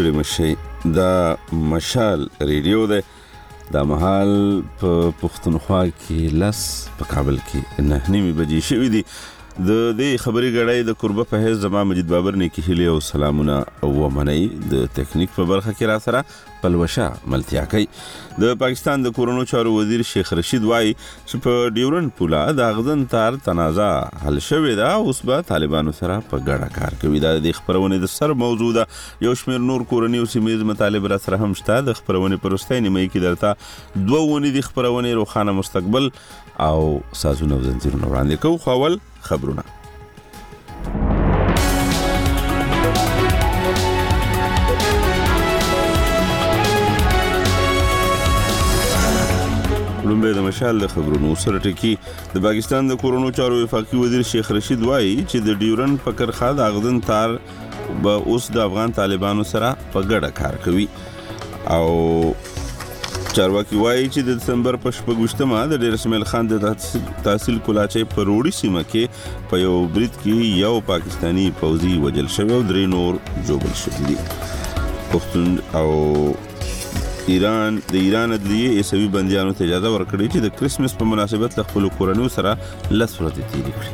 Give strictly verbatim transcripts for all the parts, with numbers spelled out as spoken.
ستړي مشي. دا مشال ریډیو ده. دا مهال په پښتونخوا کې لس په کابل کې نه نیمې بجې شوي دي. د دې خبرې غړای د قربه په هیڅ زما مجید بابر نه کې هلي او سلامونه او ومني د ټیکنیک په برخه کې را سره پلوشا ملتیا کوي. د پاکستان د کورونو چارو وزیر شیخ رشید وایي چې په ډیورن پولا د اغزن تار تنازع حل شوی دا، اوس به طالبانو سره په ګډه کار کوي. دا د خبرونه د سر موضوع ده. یو شمېر نور کورنی او سیمې مطالب را سره هم شته. د خبرونه پرسته نیمه کې درته دوه ونې د خبرونه روخانه مستقبل او سازونه زنجیرونه وړاندې کوو. خپل خبرونه لومبه د مشال د خبرونو سره ټکی. د پاکستان د کورونو چارو وفاقي وزیر شیخ رشید وایي چې د ډیورن فکر خاد اغزن تار به اوس د افغان طالبانو سره په ګډه کار کوي. او چارواکي وایي چې د دسمبر په شپږمه د ډیر اسماعیل خان د تحصیل کولاچې په روړی سیمه کې په یو برید کې یو پاکستانی فوجي وجل شوی او درې نور جوړل شوي دي. پښتون او ایران د ایران عدلیه ایسوي بندیانو ته اجازه ورکړي چې د کرسمس په مناسبت له خپل کورنیو سره لس ورځې تیرې کړي.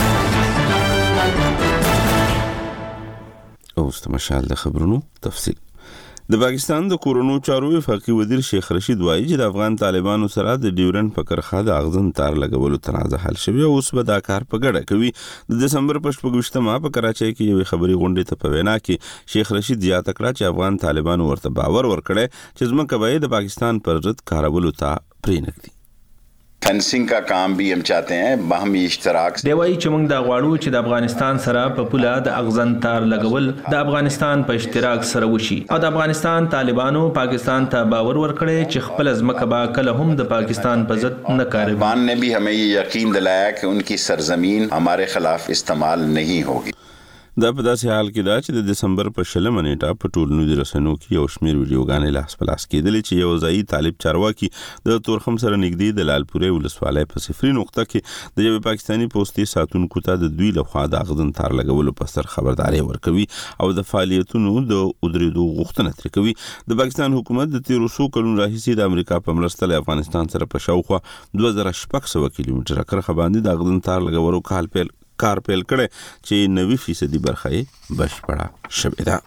اوس د مشال د خبرونو تفصیل. د پاکستان د کورونو چارو وفاقي وزیر شیخ رشید وایي چې د افغان طالبانو سره د ډیورن په کرخه د اغزن تار لګولو تنازع حل شوی او اوس به دا کار په ګډه کوي. د دسمبر په شپږمه په کراچۍ کې یو خبري غونډه ته په وینا کې شیخ رشید زیاته کړه چې افغان طالبانو ورته باور ورکړي چې زموږ به د پاکستان پر ضد کارولو ته پرېنګدي. فنسنگ کا کام بھی ہم چاہتے ہیں باہمی اشتراک. دی وایي چې موږ دا غواړو چې د افغانستان سره په پوله د اغزن تار لګول د افغانستان په اشتراک سره وشي او د افغانستان طالبانو پاکستان ته باور ورکړي چې خپل ځمکه به کله هم د پاکستان په ضد نه کاروي. طالبان نے بھی ہمیں یہ یقین دلایا کہ ان کی سرزمین ہمارے خلاف استعمال نہیں ہوگی. دا په داسې حال کې دا چې د دسمبر په شلمه نیټه په ټولنیزو رسنیو کې یو شمېر ویډیوګانې لاس په لاس کېدلې چې یو ځایي طالب چارواکي د تورخم سره نږدې د لالپورې ولسوالۍ په صفري نقطه کې د یوې پاکستاني پوستې ساتونکو ته د دوی لخوا د اغزن تار لګولو په سر خبرداری ورکوي او د فعالیتونو د ودرېدو غوښتنه ترې کوي. د پاکستان حکومت د تیرو څو کلونو راهیسې د امریکا په مرسته له افغانستان سره په شاوخوا دوه زره شپږ سوه کیلومتره کرښه باندې د اغزن تار لګولو کال پیل کار پیل کړي چې نوي فیصدي برخه یې بشپړه شوې ده.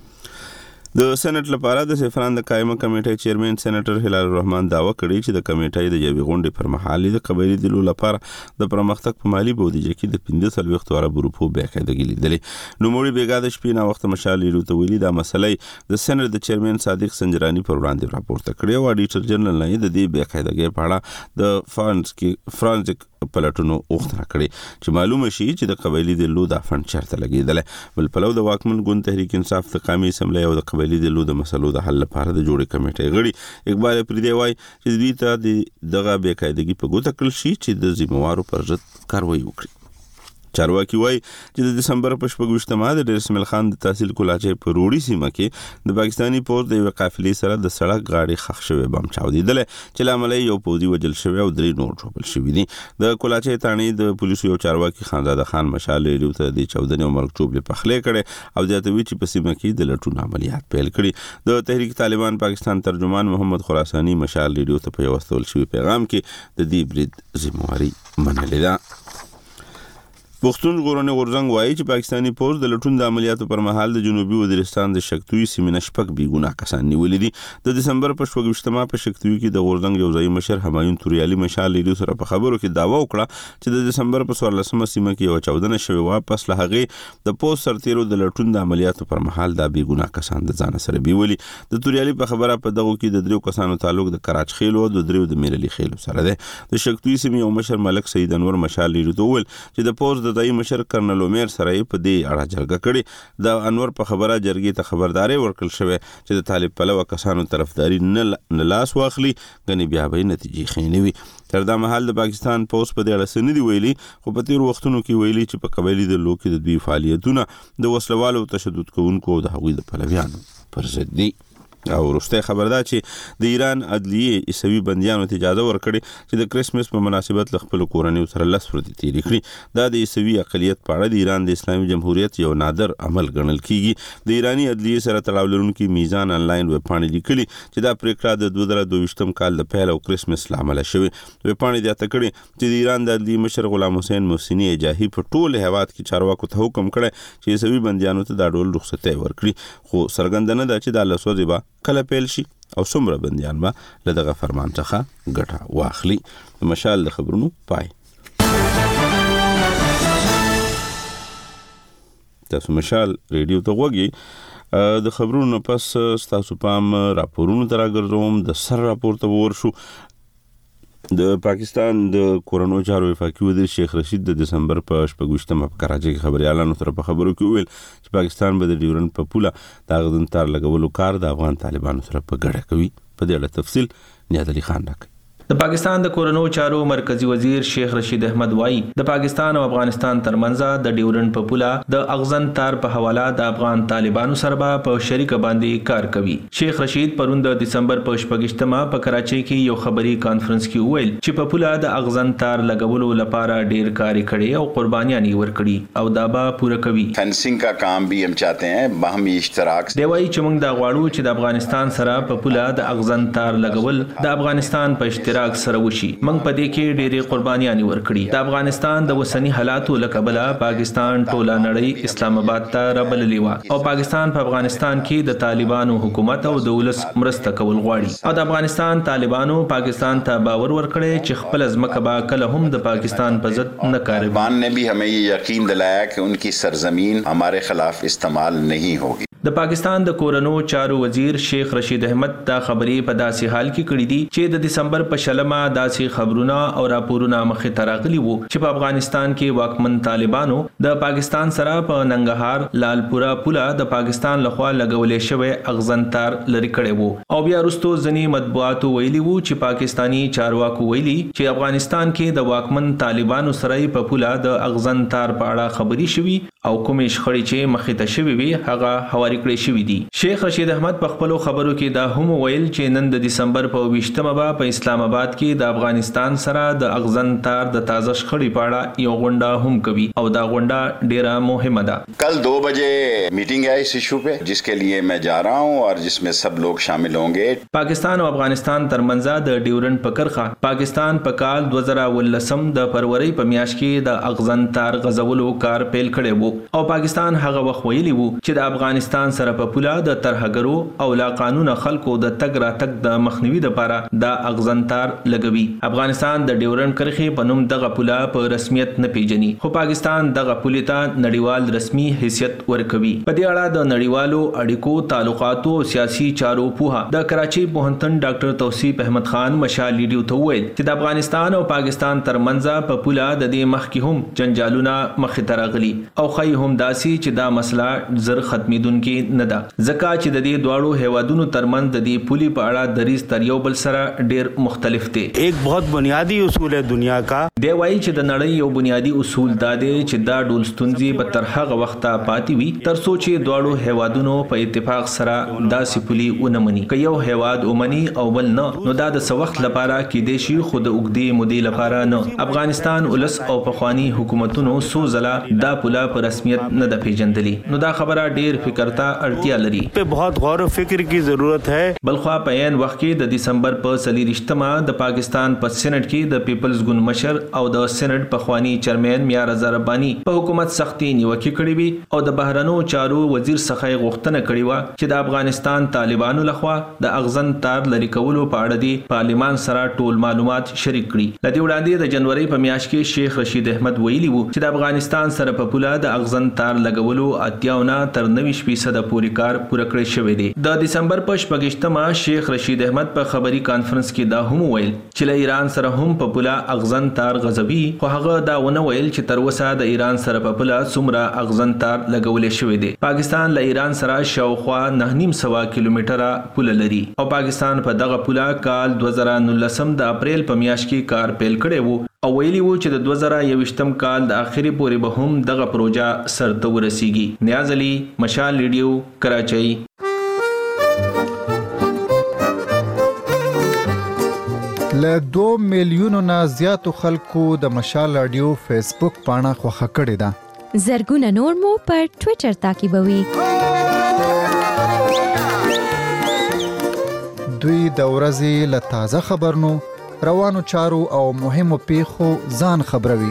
د سېنات لپاره د سفران د قائمه کمیټې چیرمن سېنیټر هلال الرحمن داوا کړی چې د کمیټې د یوې غونډې پر مهال د قبایلی دلو لپاره د پرمختګ په مالی بودیجه کې د پنځه څلوېښت اربو روپو باقاعدګي لیدلې. نوموړي بیګا د شپې نه وخت مشال ته ویلي دا مسلې د سېنات د چیرمن صادق سنجرانی پر وړاندې راپورته کړی او اډیټر جنرال نه د دې باقاعدګي په اړه د فرانس کې فرانسیک پلاتونو وختره کړی چې معلومه شي چې د قبایلی دلو د فند چارته لګیدل. بل پلو د واکمن ګوند تحریک انصاف د قومي اسمبلی او د قبایلی دلو د مسلو د حل لپاره د جوړې کمیټې غړي اقبال پردی وای چې دوی ته د دغه بیقاعدګي په ګوته کړل شي چې د ذمہوارو پر ضد کاروایی وکړي. چارواکي وای چې د دسمبر په شپږمه د ډیر اسماعیل خان د تحصیل کولاچې په روړی سیمه کې د پاکستانی پوز د یو قافلې سره د سړک غاړي خښ شوی بم چاودیدل چې لامل یو پوزي وجل شوی او درې نور ټوپل شوی دي. د کولاچې تانی د پولیسو یو چارواکي خانزاده خان مشال لري ته د چودنې او مرکچوب له پخلې کړي او ځاتوي چې په سیمه کې د لټون عملیات پیل کړي. د تحریک طالبان پاکستان ترجمان محمد خراسانی مشال لري ته په وستول شوی پیغام کې د دې برید ذمہواری منلې ده. پښتون ژغورنې غورځنګ وایي چې پاکستانی پوز د لټون د عملیاتو پر مهال د جنوبي وزیرستان د شکتوي سیمې نه شپږ بې ګناه کسان نیولي دي. د دسمبر په شپږمه په شکتوي کې د غورځنګ یو ځایي مشر همایون توریالي مشال لیدو سره په خبرو کې داوا وکړه چې د دسمبر په څوارلسمه سیمه کې یو چاودنه شوې وه. پس له هغې د پوز سرتیرو د لټون د عملیاتو پر مهال دا بې ګناه کسان د ځانه سره بیولي. د توریالي په خبره په دغو کې د دریو کسانو تعلق د کراچ خیلو او د دریو د میرلي خیلو سره دی. د شکتوي سیمې یو مشر ملک سید انور مشال لیدو ته وویل چې د پوز د ځایي مشر کرنل لومیر سره په دې اړه جرګه کړې. د انور په خبره جرګې ته خبرداري ورکړل شوې چې د طالب پلوه کسانو طرفداري نه لاس واخلي غني بیا به نتیجې ښې نه وي. تر دا مهال د پاکستان پوز په دې اړه څه نه دي ویلي، خو په تېرو وختونو کې ویلي چې په قبایلي دلو کې د دوی فعالیتونه د وسلوالو تشدد کوونکو او د هغوی د پلویانو پر ضد دي. او وروسته خبر ده چې د ایران عدلیه عیسوي بندیانو ته اجازه ورکړي چې د کریسمس په مناسبت له خپل کورنۍ سره لس ورځې تیرې کړي. دا د عیسوي اقلیت په اړه د ایران د اسلامي جمهوریت یو نادر عمل ګڼل کیږي. د ایرانی عدلیه سره تړاو لرونکي میزان انلاین ویب پاڼې لیکلي چې دا پریکړه د دوه زره دوه ویشتم کال د پیل او کریسمس لامل شوی. ویب پاڼې د اتکړي چې د ایران د عدلیه مشر غلام حسین محسنی اجاهی په ټول هیواد کې چارواکو ته حکم کړی چې عیسوي بندیانو ته دا ډول رخصتي ورکړي، خو څرګنده نه ده چې دا لسوځي به کله پیل شي او څومره بندیان به له دغه فرمان څخه ګټه واخلي. مشال د خبرونو پای. تاسو مشال ریډیو ته غوږی. د خبرونو پس تاسو پام راپورونو ته راګرځوم. د سر راپور ته ورشو. د پاکستان د کورونو چارو وفاقي وزیر شیخ رشید د دسمبر په شپږویشتمه په کراچۍ کې خبريالانو سره په خبرو کې ویل چې پاکستان به د ډیورنډ په پوله د اغزن تار لګولو کار د افغان طالبانو سره په ګډه کوي. په دې اړه تفصیل نیاز علي خان راکړي. د پاکستان د کورونو چارو مرکزی وزیر شیخ رشید احمد وایي د پاکستان او افغانستان ترمنځ د ډیورنډ په پوله د اغزن تار په حواله د افغان طالبانو سره په شریک باندې کار کوي. شیخ رشید پرون د دسمبر په شپږشتمه په کراچۍ کې یو خبري کانفرنس کې ویل چې په پوله د اغزن تار لګولو لپاره ډیر کار کړي او قربانیاں ورکړي او دا به پوره کوي. فنسنګ کا کام بھی ہم چاہتے ہیں باہمی اشتراک. دی وایي چې موږ دا غواړو چې د افغانستان سره په پوله د اغزن تار لګول د افغانستان په اشتراک سره وشي. موږ په دې کې ډېرې قربانیاں ورکړي. د افغانستان د وسنی حالاتو له کبله پاکستان ټوله نړۍ اسلام آباد ته رابللې وه او پاکستان په افغانستان کې د طالبانو حکومت او د ولس مرسته کول غواړي او د افغانستان طالبانو پاکستان ته باور ورکړي چې خپل ځمکه به کله هم د پاکستان په ضد نه کاروي. طالبان نے بھی ہمیں یہ یقین دلایا کہ ان کی سرزمین ہمارے خلاف استعمال نہیں ہوگی. د پاکستان د کورونو چارو وزیر شیخ رشید احمد دا خبرې په داسې حال کې کړې دي چې د دسمبر په شلمه داسې خبرونه او راپورونه مخې ته راغلي وو چې په افغانستان کې واکمن طالبانو د پاکستان سره په ننګرهار لالپورا پوله د پاکستان لخوا لګولې شوی اغزن تار لري کړی وو او بیا وروسته ځینې مطبوعاتو ویلي وو چې پاکستانی چارواکو ویلي چې افغانستان کې د واکمن طالبانو سره په پوله د اغزن تار په اړه خبري شوي او کومې شخړې چې مخې ته شوي وي هغه هواري کړې شوي دي. شیخ رشید احمد په خپلو خبرو کې دا هم ویل چې نن د دسمبر په ویشتمه به په اسلام آباد کې د افغانستان سره د اغزن تار د تازه شخړې په اړه یو غونډه هم کوي او دا غونډه ډیره مهمه ده. کل دو بجے میٹنگ ہے اس ایشو پہ جس کے لیے میں جا رہا ہوں اور جس میں سب لوگ شامل ہوں گے. پاکستان او افغانستان ترمنځ د ډیورنډ په کرخه پاکستان په کال دوه زره ولسم د فروری په میاشت کې د اغزن تار غزولو کار پیل کړی وو او پاکستان هغه وخت ویلی وو چې د افغانستان سره په پوله د ترهګرو او لا قانون خلکو د تګ را تګ د مخنیوي لپاره د اغزن تار لګوي. افغانستان د ډیورنډ کرښې په نوم دغه پوله په رسمیت نه پیژني خو پاکستان دغه پولې ته نړیوال رسمي حیثیت ورکوي. په دې اړه د نړیوالو اړیکو تعلقاتو او سیاسي چارو پوها د کراچۍ پوهنتون ډاکټر توصیف احمد خان مشال لیډیو ته وویل چې د افغانستان او پاکستان ترمنځ په پوله د دې مخکې هم جنجالونه مخې ته راغلي او خی هم داسي چې دا مسله زر ختمیدونکې نه ده ځکه چې د دې دواړو هیوادونو ترمنځ د دې پولي په اړه دریځ تر یو بل سره ډیر مختلف دي. ایک بہت بنیادی اصول ہے دنیا کا. دی وایي چې د نړۍ یو بنیادی اصول دا دی چې دا ډول ستونزې به تر هغه وخته پاتې وي تر څو چې دواړو هیوادونو په اتفاق سره داسې پولي ونه مني. که یو هیواد ومني او بل نه نو دا د څه وخت لپاره کېدای شي خو د اوږدې مودې لپاره نه. افغانستان ولس او پخواني حکومتونو څو ځله دا پوله په رسمیت نه ده پیژندلې نو دا خبره ډیر فکر ته اړتیا لري. په بہت غور و فکر کی ضرورت ہے. بلخوا په عین وخت کې د دسمبر په څلېرویشتمه د پاکستان په سېنات کې د پیپلز ګوند مشر او د سېنات پخوانی چیرمن میار رضا ربانی په حکومت سختي نیوکه کړې وي او د بهرنیو چارو وزیر څخه غوښتنه کړې و چې د افغانستان طالبانو لخوا د اغزن تار لري کولو په اړه د پارلیمان سره ټول معلومات شریک کړي. لدی وړاندې د جنوري په میاشت کې شیخ رشید احمد ویلي وو چې د افغانستان سره په پوله د اغزن تار لګولو اتیاونه تر نوي فیصد پورې کار پوره کړی شوی دی. د دسمبر په شپږشتمه شیخ رشید احمد په خبري کانفرنس کې دا هم ویل چې له ایران سره هم په پوله اغزن تار غزوي خو هغه دا ونه ویل چې تر اوسه د ایران سره په پوله څومره اغزن تار لګولې شوی دی. پاکستان له ایران سره شاوخوا نه نیم سوه کیلومتره پوله لري او پاکستان په دغه پوله کال دوه زره نولسم د اپریل په میاشت کې کار پیل کړی وو او ویلي وو چې د دوه زره یوویشتم کال د اخري پورې به هم دغه پروژه سرته ورسیږي. نیاز علي مشال ریډیو کراچۍ. له دوه میلیونو نه زیاتو خلکو د مشال رادیو فیسبوک پاڼه خوښه کړې ده. زرګونه نور مو پر ټوئیټر تعقیبوي. دوی د ورځې له تازه خبرونو، روانو چارو او مهمو پیښو ځان خبروي.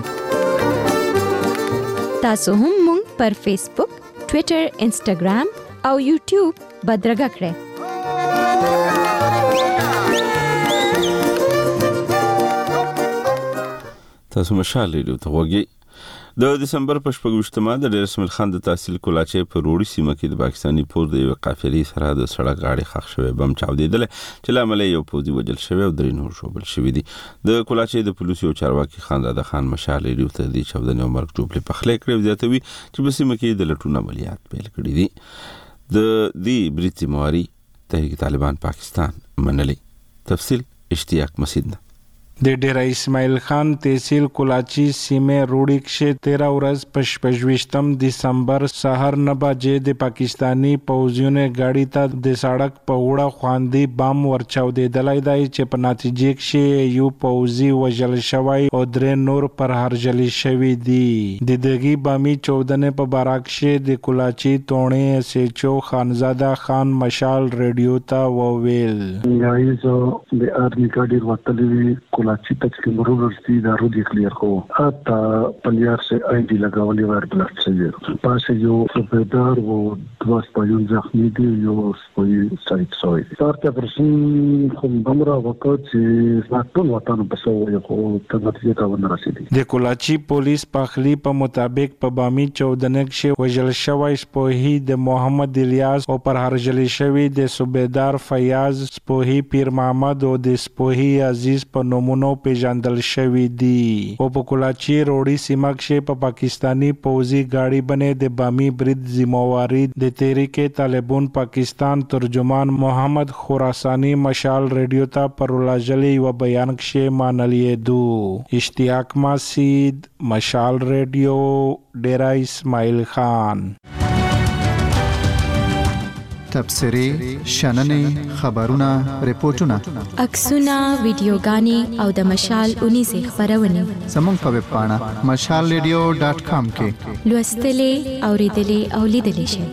تاسو هم مونږ پر فیسبوک، ټوئیټر، انسټاګرام او یوټیوب بدرګه کړئ. تاسو مشال ریډیو ته وګورئ. د دسمبر په شپږمه د ډیر اسماعیل خان د تحصیل کولاچې په روړی سیمه کې د پاکستاني پوز د یو قافلې سره د سړک غاړې ښخ شوی بم چاودېدل چې لامل یو پوزي وجل شوی او درې نور شوبل شوی دي. د کولاچې د پولیسو چارواکي خانزاده خان مشال ریډیو ته د چودنې عمر جوړې په خلې کړې زیاتوي چې په سیمه کې د لټون عملیات پیل کړي دي. د دې بریتي مواري تحریک طالبان پاکستان منلي. تفصیل اشتیاق مسعود. د ډیر اسماعیل خان تحصیل کولاچی سیمه روړی کې تیرہ ورځ پشپږویشتم دسمبر سحر نه بجې د پاکستانی پوځیونو غاډي ته د سړک په وړه خواندې بم ورچاودېدلای دی چې په نتیجه کې یو پوځي وژل شوی او درې نور پر هرجل شوی دي. د دغه بامي چودنې په باراکشه د کولاچی تونې سېچو خانزاده خان مشال ریډیو ته وویل. یایزو د ارمی ګاډي وتلې کولاچی ته چې مرور ورسي دا رودي کلیر کو اته پلیار سے آی ډی لگاولې ور بلټ شوی پاسه یو صوبیدار و دوه سپایون زخمی دي یو سپای سایت سوی سارته پرسن کوم بمرا وکړ چې ټول وطن په سو یو ته نتیجه تا ونه رسیدي. د کولاچی پولیس پخلی په مطابق په بامي چودنک شي وجل شوی سپوهی د محمد الیاس او پر هرجل شوی د صوبیدار فیاض سپوهی پیر محمد او د سپوهی عزیز په نومونو پیژندل شوی دي. او په کولاچی روړی سیمه کې په پاکستانی پوځي گاډي باندې د بامي برید ذمہواری د تحریک طالبان پاکستان ترجمان محمد خراسانی مشال ریډیو ته پر ولاجلی و بیان کې مانلې دو. اشتیاق مسعود، مشال ریډیو، ډیرا اسماعیل خان. تبصرې، شننې، خبرونه، ریپورتونه، عکسونه، ویډیوګانې او د مشال اونیزې خبرونه زموږ په ویب پاڼه مشال ریډیو ډاټ کام کې لوستلې، اوریدلې او لیدلې شئ.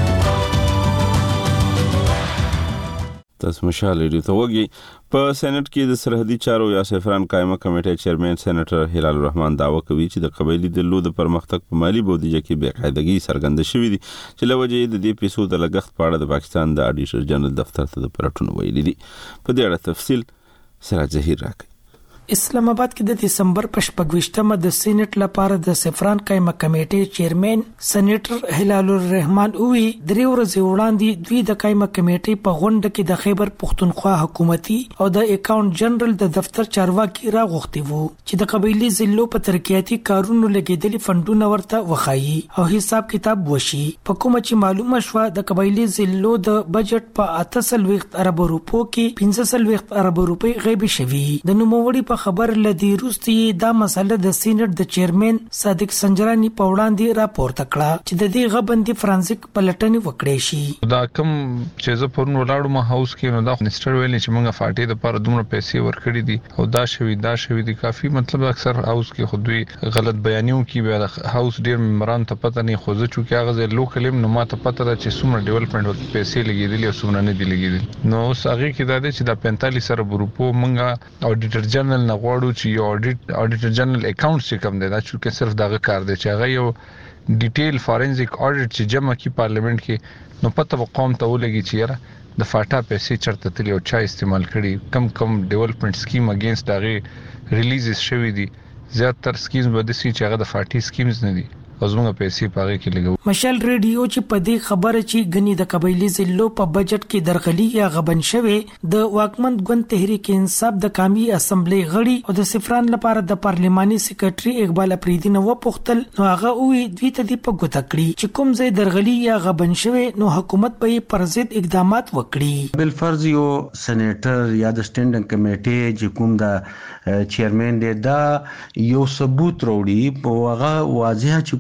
تاسو مشال ریډیو ته وګورئ. په سېنات کې د سرحدي چارو یا سفران قائمه کمیټې چیرمن سېنیټر هلال الرحمن داوا کوي چې د قبایلی دلو د پرمختګ په مالی بودیجه کې بې قاعدګي څرګنده شوې دي چې لوجه د دې پیسو د لګښت په اړه د پاکستان د اډیټر جنرال دفتر ته د پرټون ویلي دي. په دې اړه تفصیل سراج ظهیر راکړي. اسلام آباد کې د دسمبر په شپږویشتمه د سېنات لپاره د سفران قائمه کمیټې چیرمن سېنیټر هلال الرحمن اووی درې ورځې وړاندې دوی د قائمه کمیټې په غونډه کې د خیبر پختونخوا حکومتي او د اکاونټ جنرال د دفتر چارواکي راغوښتي وو چې د قبایلی ضلعو په ترقیاتي کارونو لګیدلي فندونه ورته وخایي او حساب کتاب وشي. په کومه چې معلومه شوه د قبایلی ضلعو د بجټ په اته سلويخت ارب روپو کې پنځه سلويخت ارب روپۍ غیب شوي. د نوموړي په خبر لدی روستي دا مسله د سېنات د چیرمن صادق سنجرانی په وړاندې راپورته کړه چې د دې غبندي فرانسیک پلټنې وکړې شي. دا کوم چې زه پرون ولاړم هاوس کې نو دا منسټر ویل چې موږ فاټي د پر دومره پیسې ورکړې دي او دا شوی دا شوی دي کافي مطلب اکثر هاوس کې خودوي غلط بیانیو کې به هاوس ډیر ممبران ته پته نه خو زه چې هغه لوکل نو ما ته پته ده چې څومره ډیولپمنٹ وکړي پیسې لګېدلې او څومره نه دي لګېدلې. نو هغه کې دا چې دا پینتالیس سره روپو موږ اډیټر جنرال نه غواړو چې یو اډیټ اډیټر جنرال اکاونټ چې کوم دی دا چې صرف دغه کار دی چې هغه یو ډیټیل فورنزیک اډیټ چې جمع کی پارلیمنت کې نو پته قوم ته ولګي چې یاره د فاټا پیسې چرته تلی او چا استعمال کړي کم کم ډیولپمنٹ سکیم اگینست دغه ریلیزز شوی دي. زیاتره سکیمز به د سې چې هغه د فاټي سکیمز نه دي ازمنه پیسې پاره کې لګو. مشال ریډیو چې په دې خبره چې غني د قبایلی ضلعو په بجټ کې درغلي یا غبن شوه د واکمن ګوند تحریک انصاف د قومي اسمبلی غړي او د سفران لپاره د پارلماني سیکریټري اقبال افریدي نو پختل نو هغه وی دوی ته دی په ګوته کړی چې کوم ځای درغلي یا غبن شوه نو حکومت به پر ضد اقدامات وکړي. بل فرض یو سېنیټر یا د سټینډینګ کمیټې چې کوم د چیرمن دی دا یو ثبوت وروړي په هغه واضح چې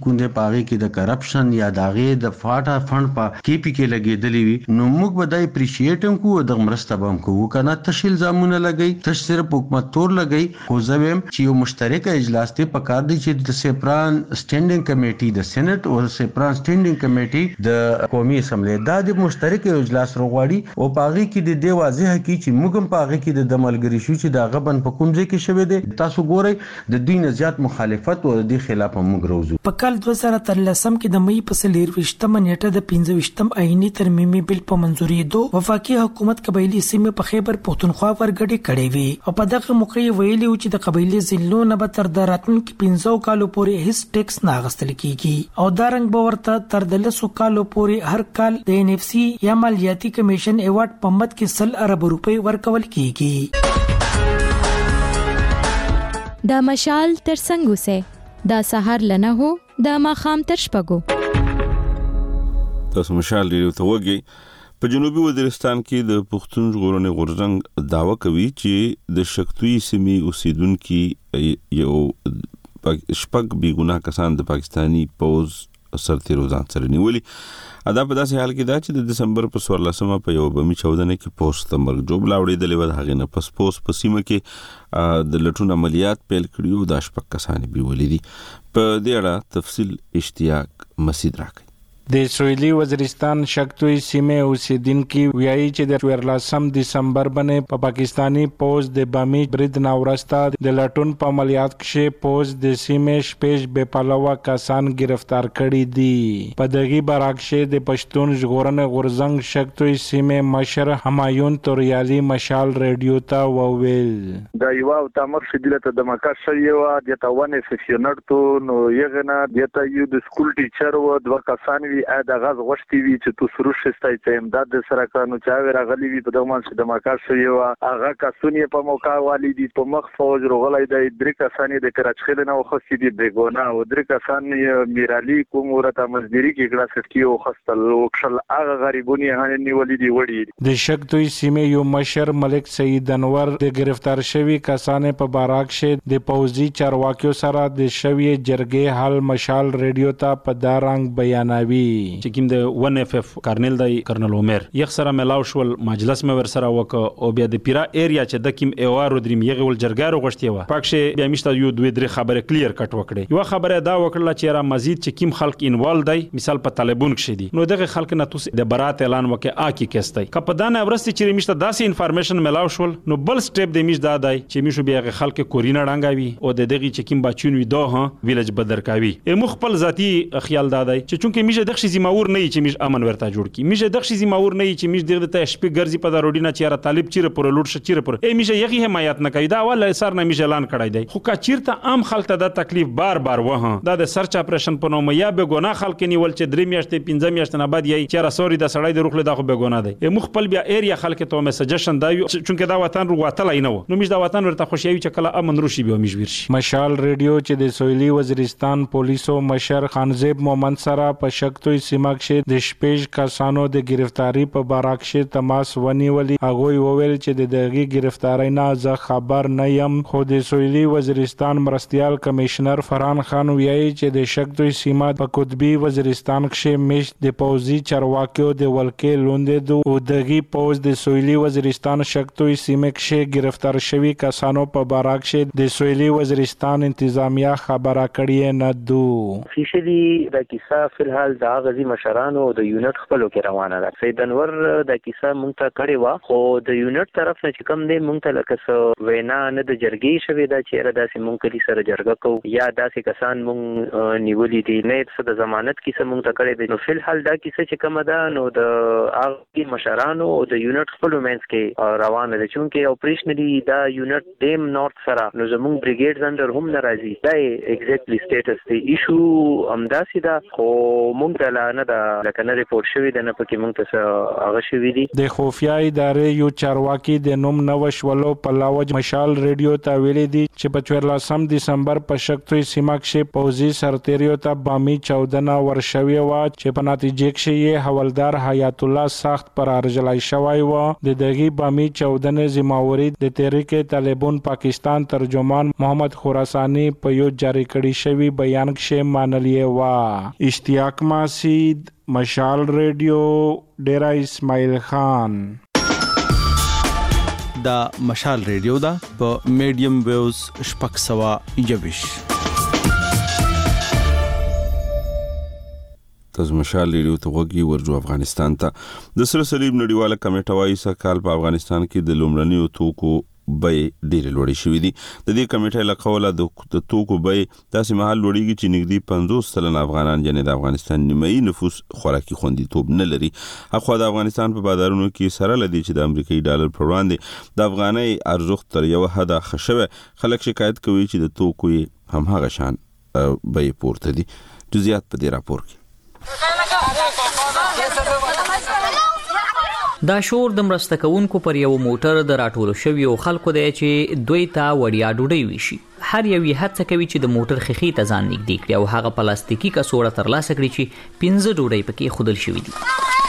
سکون دی پاغي کې د کرپشن یا داغه د فاټا فند په کې پی کې لګېدلی وي نو موږ به د اپریشیټم کو د مرسته بم کو کنه تشیل زامونه لګي تش صرف حکومت تور لګي خو زویم چې یو مشترک اجلاس ته پکار دی چې د سپران سټینډینګ کمیټي د سېنات او سپران سټینډینګ کمیټي د قومي اسمبلی دا د مشترک اجلاس روغواړي او پاغي کې د دی واضح کی چې موږ هم پاغي کې د دملګری شو چې دا غبن په کوم ځای کې شوه دي تاسو ګورئ د دوی نه زیات مخالفت او د خلاف موږ روزو په کال دوه زره تلسم کې د مې په څلرويشتمه نیټه د پنځه ویشتم آئینی ترمیمي بل په منځوري دو وفاقي حکومت قبایلی سیمه په خیبر پختونخوا ورګډي کړې وي او په دغه موقع ویلي چې د قبایلی ضلعو نه به تر دراتن کې پنځو کالو پورې هیڅ ټیکس نه اخیستل کیږي او دا رنګ به ورته تر د لسو کالو پورې هر کال د ان اف سی یا مالیاتي کمیشن ایوارډ په مد کې سل ارب روپۍ ورکول کیږي دا مشال تر څنګه سه دا سحر لنه هو دا ماخام تر شپږو تاسو مشال لري ته وګي په جنوبي وزیرستان کې د پښتون ژغورنې غورځنګ داوا کوي چې د شکتوي سیمې اوسیدونکو یو شپږ بې ګناه کسان د پاکستانی پوز سرتیروزان سره نیولي ادا په داسې حال کې دا چې د دسمبر په څوارلسمه په یو بمي چاودنه کې پوسټ تمرګ جوړ لاوړېدلې و هغه نه پس پوس په سیمه کې د لټون عملیات پیل کړیو د شپږ کسان بیولې دي په دې اړه تفصیل اشتیاق مسید راکړي د سویلي وزیرستان شکتوي سیمه اوسیدونکو ویایي چې د څوارلسم دسمبر باندې په پا پاکستانی پوز د بامي برید ناورستا د لټون په عملیات کې پوز د سیمه شپږ بے پلوه کسان گرفتار کړي دي په دغه برعکس د پښتون ژغورنې غورځنګ شکتوي سیمه مشر همایون توریالي مشال رادیو ته وویل دا یو او تامر شدیله د مکه شیوا د تاونه سیفینر تو نو یغنه د ته یو د سکول ټیچر و دوه کسان ا د غاز غشتي وی چې تو سروش شتای ته امداد سره کانو چا وی راغلی وی په دغه چې د مکار شو یو هغه کسونی په موقع والیدي په مخ فوج رغلای د درې کسانی د کراچخل نه وخصي دي بیگونه او درې کسان میرالی کوم ورته مزدوري کې کلاس کې او خستل وکشل هغه غریبونی هانه نیولې دي وړي د شکتوي سیمه یو مشر ملک سید انور د گرفتار شوی کسان په باراکش د پوزي چارواکیو سره د شوی جرګې حل مشال رادیو ته په دارنګ بیانوي چې کوم د ون اف اف کرنل دی کرنل عمر یخ سره ملاو شول مجلس مې ور سره وک او بیا د پیرا ایریا چې د کوم ایوارو دریم یغه ول جرګارو غشتي و پاکشه بیا مشته یو دوه درې خبره کلیر کټ وکړي یو خبره دا وکړه چې را مزید چې کوم خلک انوال دی مثال په طالبون کې دي نو دغه خلک نه توس د برات اعلان وکي اکی کېستای کپ دانه ورستي چې مشته داسې انفارمیشن ملاو شول نو بل سټپ د میش دا دی چې میشو بیا خلک کورینه ډنګاوي او د دغه چې کوم بچون وی دوه ویلج بدرکاوي مخ خپل ذاتی خیال دا دی چې چونکه میشه دغه شي ماور نه چې میش امن ورته جوړ کی میشه دغه شي ماور نه چې میش دغه ته شپې ګرځي په داروډینا چیرې طالب چیرې پر لوټ ش چیرې پر ای میشه یغي حمایت نه کوي دا ول سر نه میشه اعلان کړای دی خو کا چیرته عام خلک ته د تکلیف بار بار وه دا د سرچ اپریشن په نوم یا به ګناه خلک نیول چې درې میاشتې پنځه میاشتې نه بعد یې چیرې سوري د سړی د روخله دغه به ګناه دی مخ خپل بیا ایریا خلک ته میسجشن دی چونکه دا وطن رو وتلای نه نو میش دا وطن ورته خوشیوي چې کله امن روشي به میش ورشي مشال رادیو چې د سویلي وزیرستان پولیسو مشر خانزیب مومن سره په شکتوي سیمه کې د شپږ کسانو د گرفتاری په باراکش تماس ونیولي هغه وویل چې د دغه گرفتاری نه زه خبر نه یم خو د سویلي وزیرستان مرستيال کمشنر فرحان خان ویایي چې د شکتوي سیمه په قطبي وزیرستان کې مش د پوزي چرواکیو د ولکې لوندې دو او دغه پوز د سویلي وزیرستان شکتوي سیمه کې گرفتار شوی کسانو په باراکش د سویلي وزیرستان انتظامیه خبره کړې نه دو فیشلی د کیسه فلحال د غزي مشرانو د یونټ خپلو کې روانه ده سید انور د کیسه مونږ ته کړې و خو د یونټ طرف نه چې کوم دی مونږ ته لکه څه وینا نه د جرګې شوې ده چې را داسې مونږ کلی سره جرګه کوو یا داسې کسان مونږ نیولې دي نه څه د ضمانت کیسه مونږ ته کړې ده نو فلحال دا کیسه چې کومه ده نو د هغه مشرانو او د یونټ خپلو منځ کې روانه ده چې اپریشنلی دا یونټ دیم نورث سره نو زمونږ بریګیډز اندر هم ناراضي دا ایگزیکټلی سټیټس دی ایشو امداسي دا خو مونږ مونږ ته لا نه دا لکه نه ریپورت شوی د نه پکې مونږ ته هغه شوی دي. د خفیه ادارې یو چارواکي د نوم نوښولو په لاوج مشال ریډیو ته ویلي دي چې په چوارلسم دسمبر په شکتوي سیمه کې پوځي سرتیریو ته بامي چودنه ورشوي و چې په نتیجه کې یې حوالدار حیات الله سخت پر ارجلای شوی و. د دغه بامي چودنې ذمہواری د تحریک طالبان پاکستان ترجمان محمد خراسانی په یو جاری کړي شوی بیان کې مانلې و. اشتیاق ماسید، مشال ریډیو، ډیرا اسماعیل خان. دا مشال ریډیو دا په میډیم ویوز شپږ سوه یوویش. تاسو مشال ریډیو ته وګورئ. ورجو افغانستان ته د سره صلیب نړیواله کمیټه وايي سکهال په افغانستان کې د لومړنیو توکو بې ډېر لوړې شوې دي. د دې کمیټې له قوله د توکو بې داسې مهال لوړېږي چې نږدې پنځوس سلنه افغانان یعنې د افغانستان نیمایي نفوس خوراکي خوندیتوب نه لري. اخوا د افغانستان په بازارونو کې سره لدی چې د امریکایي ډالر پر وړاندې د افغانۍ ارزښت تر یو حده ښه شوی، خلک شکایت کوي چې د توکو یې همهغه شان بې پورته دي. جزئیات په دې راپور کې. دا شور د مرسته کوونکو پر یو موټر د راټولو شویو خلکو دی چې دوی ته وړیا ډوډۍ وشي. هر یو یې هڅه کوي چې د موټر خخي ته ځان نږدې کړي او هغه پلاستیکي کڅوړه ترلاسه کړي چې پنځه ډوډۍ پکې خودل شوي دي.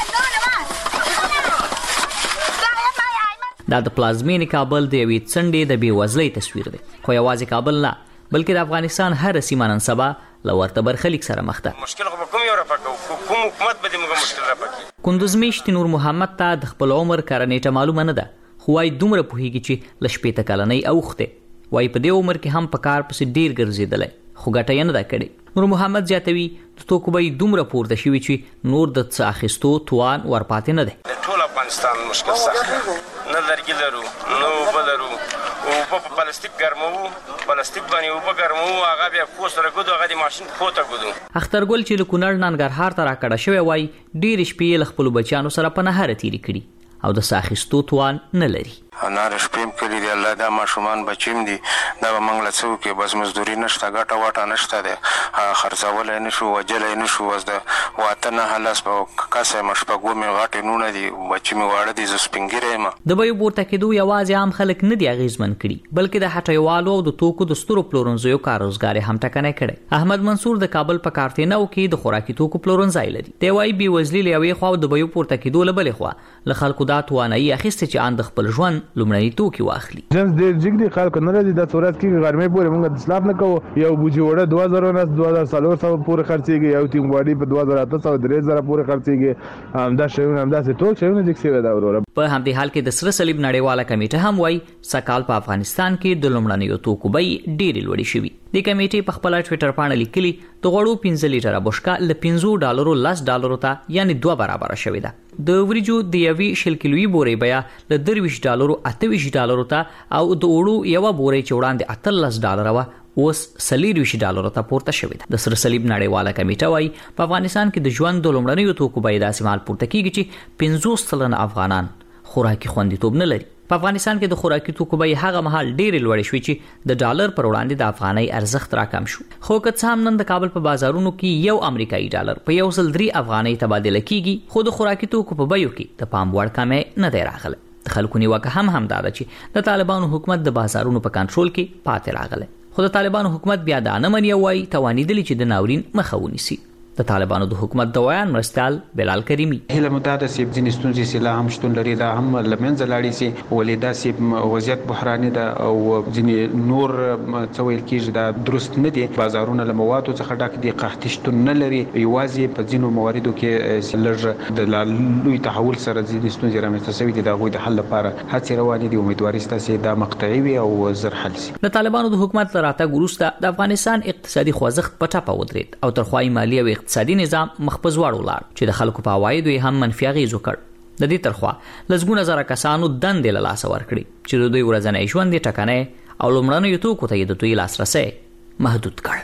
دا د پلازمینې کابل د یوې څنډې د بېوزلۍ تصویر دی، خو یوازې کابل نه بلکې د افغانستان هر سیمه نن سبا له ورته برخلیک سره مخ ده. مشکل خو کوم یو راپکو کوم حکومت به دې موږ مشکل راپکي. کندوز میشت نور محمد ته د خپل عمر کارنیټه معلومه نه ده، خو وايي دومره پوهیږي چې له شپېته کلنۍ اوښته وايي په دې عمر کې هم په کار پسې ډیر ګرځېدلی، خو ګټه یې نه ده کړې. نور محمد زیاتوي د توکو بیې دومره پورته شوي چې نور د څه اخیستو توان ورپاتې نه دی. ټول افغانستان مشکل سخت نه لرګي لرو نه اوبه لرو، اوبه په پلاستیک ګرموو، پلاستیک باندې اوبه ګرموو، هغه بیا پښو سره ګدو، هغه د ماشین پښو ته ګدو. اخترګل چې له کونړ ننګرهار ته راکړه شوی وایي ډېرې شپې یې له خپلو بچیانو سره په نهاره تېرې کړي او د څه اخیستو توان نه لري. انار شپیم کلی دی الله دا ماشومان بچیم دي دا به موږ له څه وکړو، بس مزدوري نشته، ګټه وټه نشته دی، خرڅولی نه شو، وجلی نه شو، اوس د واته نه هلس په کسه یم، شپږ اووه مې غټې نونه دي، بچي مې واړه دي، زه سپین ږیری یم. د بیو پورته کېدو یوازې عام خلک نه دي اغېزمن کړي بلکې د هټیوالو او د توکو د سترو پلورنځیو کار روزګار یې هم ټکنی کړی. احمد منصور د کابل په کارتینو کې د خوراکي توکو پلورنځی لري. دی وایي بېوزلي له یوې خوا او د بیو پورته کېدو له بلې خوا له خلکو دا توانایي اخیستې چې ان د خپل ژوند لومړني توکي واخلي. جنس ډېر جګ دي، خلکو نه راځي. دا صورت کې غرمې پورې موږ د اسلاف نه کوو. یو بوجي وړه دوه زره نه دوه زره څلور سوه پورې خرڅېږي، یو ټیم غوړي په دوه زره اته سوه درې زره پورې خرڅېږي. همدا شیونه همداسې ټول شیونه جګ شوي ده وروره. په همدې حال کې د سره صلیب نړیواله کمیټه هم وایي سږکال په افغانستان کې د لومړنیو توکو بیې ډېرې لوړې شوي. د کمیټې په خپله ټویټر پاڼه لیکلي د غوړو پنځه لیټره بشکه له پنځو ډالرو لس ډالرو ته یعنې دوه برابره شوې ده. د وریجو د یوې شل کیلویي بورې بیه له درویشت ډالرو اته ویشت ډالرو ته او د اوړو یوه بورۍ چې وړاندې اتلس ډالره وه اوس څلېرویشت ډالرو ته پورته شوې ده. د سره صلیب نړیواله کمیټه وایي په افغانستان کې د ژوند د لومړنیو توکو بیې داسې مهال پورته کېږي چې پنځوس سلنه افغانان خوراکي خوندیتوب نه لري. په افغانستان کې د خوراکي توکو بیې هغه مهال ډېرې لوړې شوې چې د ډالر پر وړاندې د افغانۍ ارزښت راکم شو. خو که څه هم نن د کابل په بازارونو کې یو امریکایي ډالر په یو سل درې افغانۍ تبادله کېږي، خو د خوراکي توکو په بیو کې د پام وړ کمی نه دی راغلی. د خلکو نیوکه هم همدا ده چې د طالبانو حکومت د بازارونو په کنټرول کې پاتې راغلی، خو د طالبانو حکومت بیا دا نه مني او وایي توانېدلي چې د ناورین مخه ونیسي. د طالبانو د حکومت د ویان مرستیال بلال کریمی هله متعدد سیب ځینې ستونزې چې لا هم شتون لري دا هم له منځه لاړې سي، ولې دا سیب وضعیت بحراني ده او ځینې نور څه ویل کېږي دا درست نه دي. بازارونه له موادو څخه ډک دي، قحطي شتون نه لري، یوازې په ځینو مواردو کې لږ د لوی تحول سره ځینې ستونزې رامنځته شوي دي. د هغوی د حل لپاره هڅې روانې دي، امیدواري شته چې دا مقطعي وي او زر حل شي. د طالبانو د حکومت له راتګ وروسته د افغانستان اقتصادي خوځښت په ټپه ودرېد او تر خوا مالي او اقتصادي نظام مخ په ځوړ ولاړ چې د خلکو په عوایدو یې هم منفي اغېز وکړ. د دې ترخوا لسګونه زره کسانو دندې له لاسه ورکړي چې د دوی ورځنی ژوند یې ټکنی او لومړنیو توکو ته یې د دوی لاسرسی محدود کړ.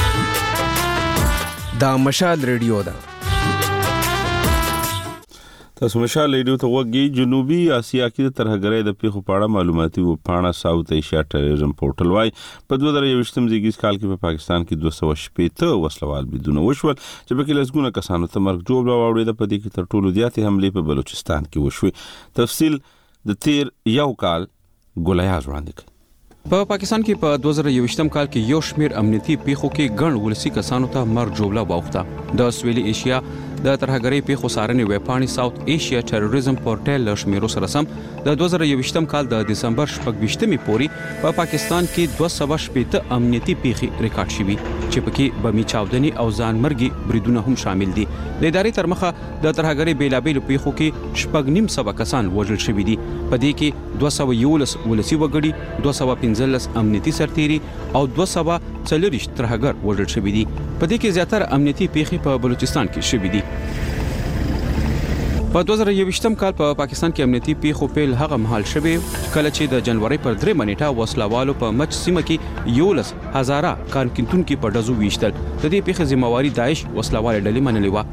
دا مشال ریډیو ده. تاسو مشال ریډیو ته وګورئ. جنوبي اسیا کې د ترهګرۍ د پیښو په اړه معلوماتي و پاڼه ساوث ایشیا ټیرریزم پورټل وايي په دوه زره یوویشتم زیږیز کال کې په پاکستان کې دوه سوه شپږ وسلوال بریدونه وشول چې په کې لسګونه کسانو ته مرګ جوړ واوړي. په دې کې تر ټولو زیاتې حملې په بلوچستان کې وشوې. تفصیل د تیر یو کال ګولیاز وړاندې کوي. په پا پاکستان کې په دوه زره یوویشتم کال کې یو شمیر امنیتي پیښو کې ګڼ ولسی کسانو ته مرګ جوړه واوښته. د سویلي ایشیا د ترهګرۍ پیښو څارنې ویبپاڼې ساوث ایشیا ټیرریزم پورټل له شمیرو سره سم د دوه زره یوویشتم کال د دسمبر شپږویشتمې پورې په پا پاکستان کې دوه سوه شپږ امنیتي پیښې ریکارډ شوي چې پکې بمي چاودنې او ځانمرګي بریدونه هم شامل دي. د ادارې تر مخه د ترهګرۍ بیلابېلو پیښو کې شپږ نیم سوه کسان وژل شوي دي. په دې کې دوه سوه یولس ولسي وګړي، دوه سوه پنځلس امنیتي سرتیري او دوه سوه څلوېښت ترهګر وژل شوي دي. په دې کې زیاتره امنیتي پیښې په بلوچستان کې شوي دي. په دوه زره یوویشتم کال په پا پاکستان کې امنیتي پیښو پیل هغه مهال شوی کله چې د جنوري پر درې منېټه وسلوالو په مچ سیمه کې یولس هزاره کارکینتونکو په ډزو ویشتل. د دې پیښې ذمہواری داعش وسلوال ډلې منلې و.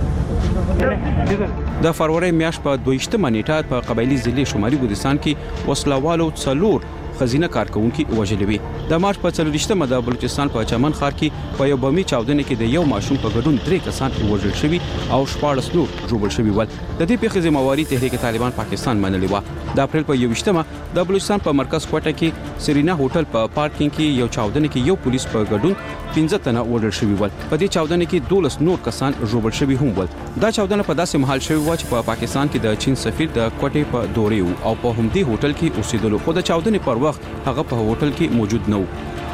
د فروری میاشت په دویشتمه نیټه په قبایلی ضلع شمالي ګلستان کې وسلوالو څلور خزینه کارکونکي وژلې وي. د مارچ په څلوریشتمه د بلوچستان په چمن ښار کې په یو بمي چاودنې کې د یو ماشوم په ګډون درې کسان وژل شوي او شپاړس نور ژوبل شوي ول. د دې پیښې ذمہواری تحریک طالبان پاکستان منلې و. د اپریل په یوویشتمه د بلوچستان په مرکز کوټه کې سرینا هوټل په پارکینګ کې یو چاودنې کې یو پولیس په ګډون پنځه تنه وژل شوي ول. په دې چاودنې کې دولس نور کسان ژوبل شوي هم ول. دا چاودنه په داسې مهال شوی و چې په پاکستان کې د چین سفیر د کوټې په دورې او په همدې هوټل کې اوسېدلو. خو د چاودنې پر وخت هغه په هوټل کې موجود نه و.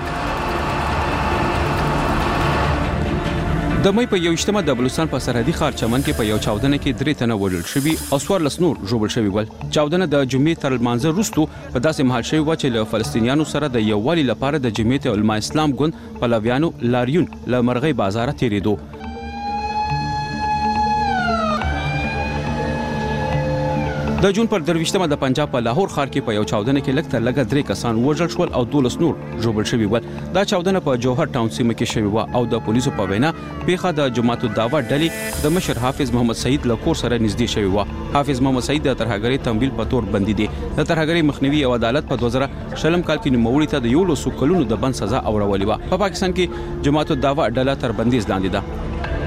د مې په یوویشتمه د بلوچستان په سرحدي ښار چمن کې په یو چاودنه کې درې تنه وژل شوي او څوارلس نور ژوبل شوي ول. چاودنه د جمعې تر لمانځه وروسته په داسې مهال شوی و چې له فلسطینیانو سره د یووالي لپاره د جمعیت علما اسلام ګوند پلویانو لاریون له مرغۍ بازار تیریدو. د جون پر درويشتمه د پنجاب په لاهور ښار کې په یو چاودنه کې لږ تر لږه درې کسان وژل شول او دولس نور ژوبل شوي ول. دا چاودنه په جوهر ټاون سیمه کې شوې و او د پولیسو په وینا پیښه د جماعت الدعوه ډلې د مشر حافظ محمد سعید له کور سره نږدې شوې و. حافظ محمد سعید د ترهګرۍ تمویل په تور بندي دي. د ترهګرۍ مخنیوي او عدالت په دوه زره شلم کال کې نوموړي ته د یو لسو کلونو د بند سزا اورولې و. په پاکستان کې جماعت الدعوه ډله تر بندیز لاندې ده.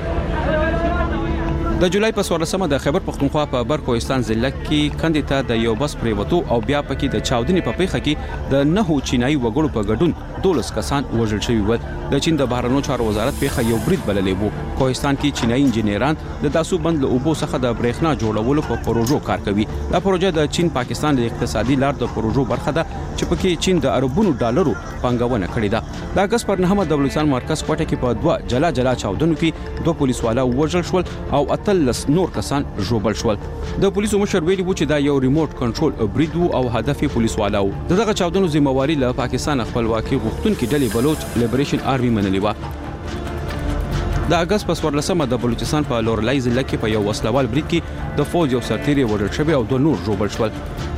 د جولای په څوارلسمه د خیبر پختونخوا په برکوهستان ضلع کې کندې ته د یو بس پریوتو او بیا پکې د چاودنې په پیښه کې د نهو چینایي وګړو په ګډون دولس کسان وژل شوي ول. د چین د بهرنیو چارو وزارت پیښه یو برید بللې وو. کوهستان کې چینایي انجینران د تاسو بند له اوبو څخه د برېښنا جوړولو په پروژو کار کوي. دا پروژه د چین پاکستان د اقتصادي لار د پروژو برخه ده چې پکې چین د اربونو ډالرو پانګونه کړې ده. د اگست پر نهمه د بلوچستان مرکز کوټه کې په دوه جلا جلا چاودنو کې دوه پولیس والا وژل شول او اتلس نور کسان ژوبل شول. د پولیسو مشر ویلي و چې دا یو ریموټ کنټرول برید وو او هدف یې پولیس والا و. دغه چاودنو ذمہواری له پاکستان خپلواکي غوښتونکي ډلې بلوچ لیبریشن آرمي منلې و. د اگست په څوارلسمه د بلوچستان په لورلای ضلع کې په یو وسلوال برید کې د فوج یو سرتیری وژل شوی او دوه نور ژوبل شول.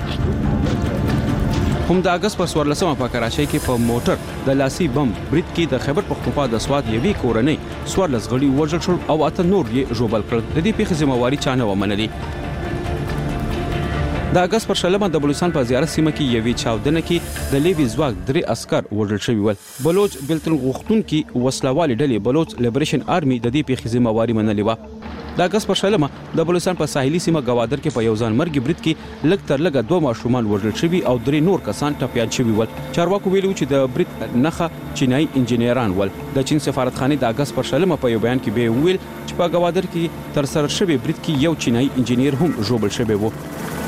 هم د اگست په څوارلسمه په کراچۍ کې په موټر د لاسي بم برید کې د خیبر پختونخوا د سواد یوې کورنۍ څوارلس غړي وژل شول او اته نور یې ژوبل کړل. د دې پیښې ذمہواری چا نه ومنلې. د اگست پر شلمه د بلوچستان په زیارت سیمه کې یوې چاودنه کې د لیوی ځواک درې عسكر وژل شوي ول. بلوچ بلتن غوښتونکي وسلوال ډلې بلوچ لیبریشن آرمي د دې پیښې ذمہواری منلې و. د اگست پر شلمه د بلوچستان په ساحلي سیمه گوادر کې په یو ځان مرګ برید کې لږ تر لږه دوه ماشومان وژل شوي او درې نور کسان ټپيان شوي ول. چارواکو ویلي چې د برید نخه چینایي انجینران ول. د چین سفارتخانه د اگست پر شلمه په یو بیان کې به ویل چې په گوادر کې تر سره شوی برید کې یو چینایي انجینر هم ژوبل شوی و.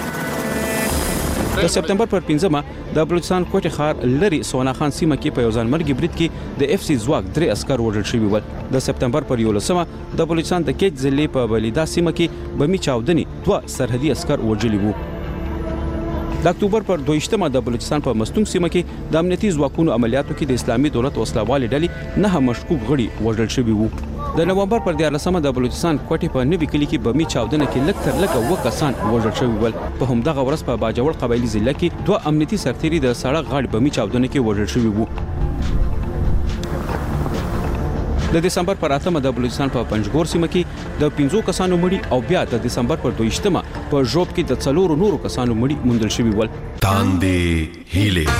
د سپتمبر پر پنځمه د بلوچستان کوټه ښار لري سونا خان سیمه کې په یو ځان مرګ برید کې د اف سی ځواک درې عسكر وژل شوي ول. د سپتمبر پر یولسمه د بلوچستان د کیچ ضلع په بلیدا سیمه کې بمي چاودنې دوه سرحدي عسكر وژلي وو. د اکتوبر پر دویشتمه د بلوچستان په مستونګ سیمه کې د امنیتي ځواکونو عملیاتو کې د اسلامي دولت وسلوال ډلې نه مشکوک غړي وژل شوي وو. د نومبر پر دیارلسمه د بلوچستان کوټه په نوي کلی کې بمي چاودنه کې لږ تر لږه اووه کسان وژل شوي ول. په همدغه ورځ په باجوړ قبایلی ضلع کې دوه امنیتي سرتیري د سړک غاړې بمي چاودنه کې وژل شوي وو. د دسمبر پر اتمه د بلوچستان په پنجګور سیمه کې د پنځو کسانو مړي او بیا د دسمبر پر دویشتمه په ژوب کې د څلورو نورو کسانو مړي موندل شوي ول. تاندې هیله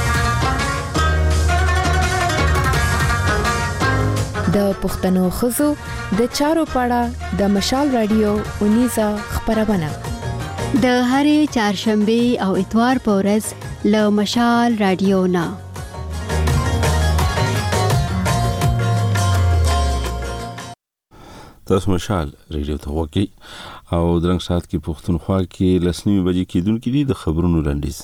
د پښتنو خزو د چارو پاړه د مشال رادیو اونیزه خبرونه د هرې چهارشنبه او اتوار په ورځ له مشال رادیو نه. تاسو مشال ریډیو ته وکی او درنګ سات کې پښتونخوا کې لسنیمه بجې کېدونکې دي د خبرونو لنډیز.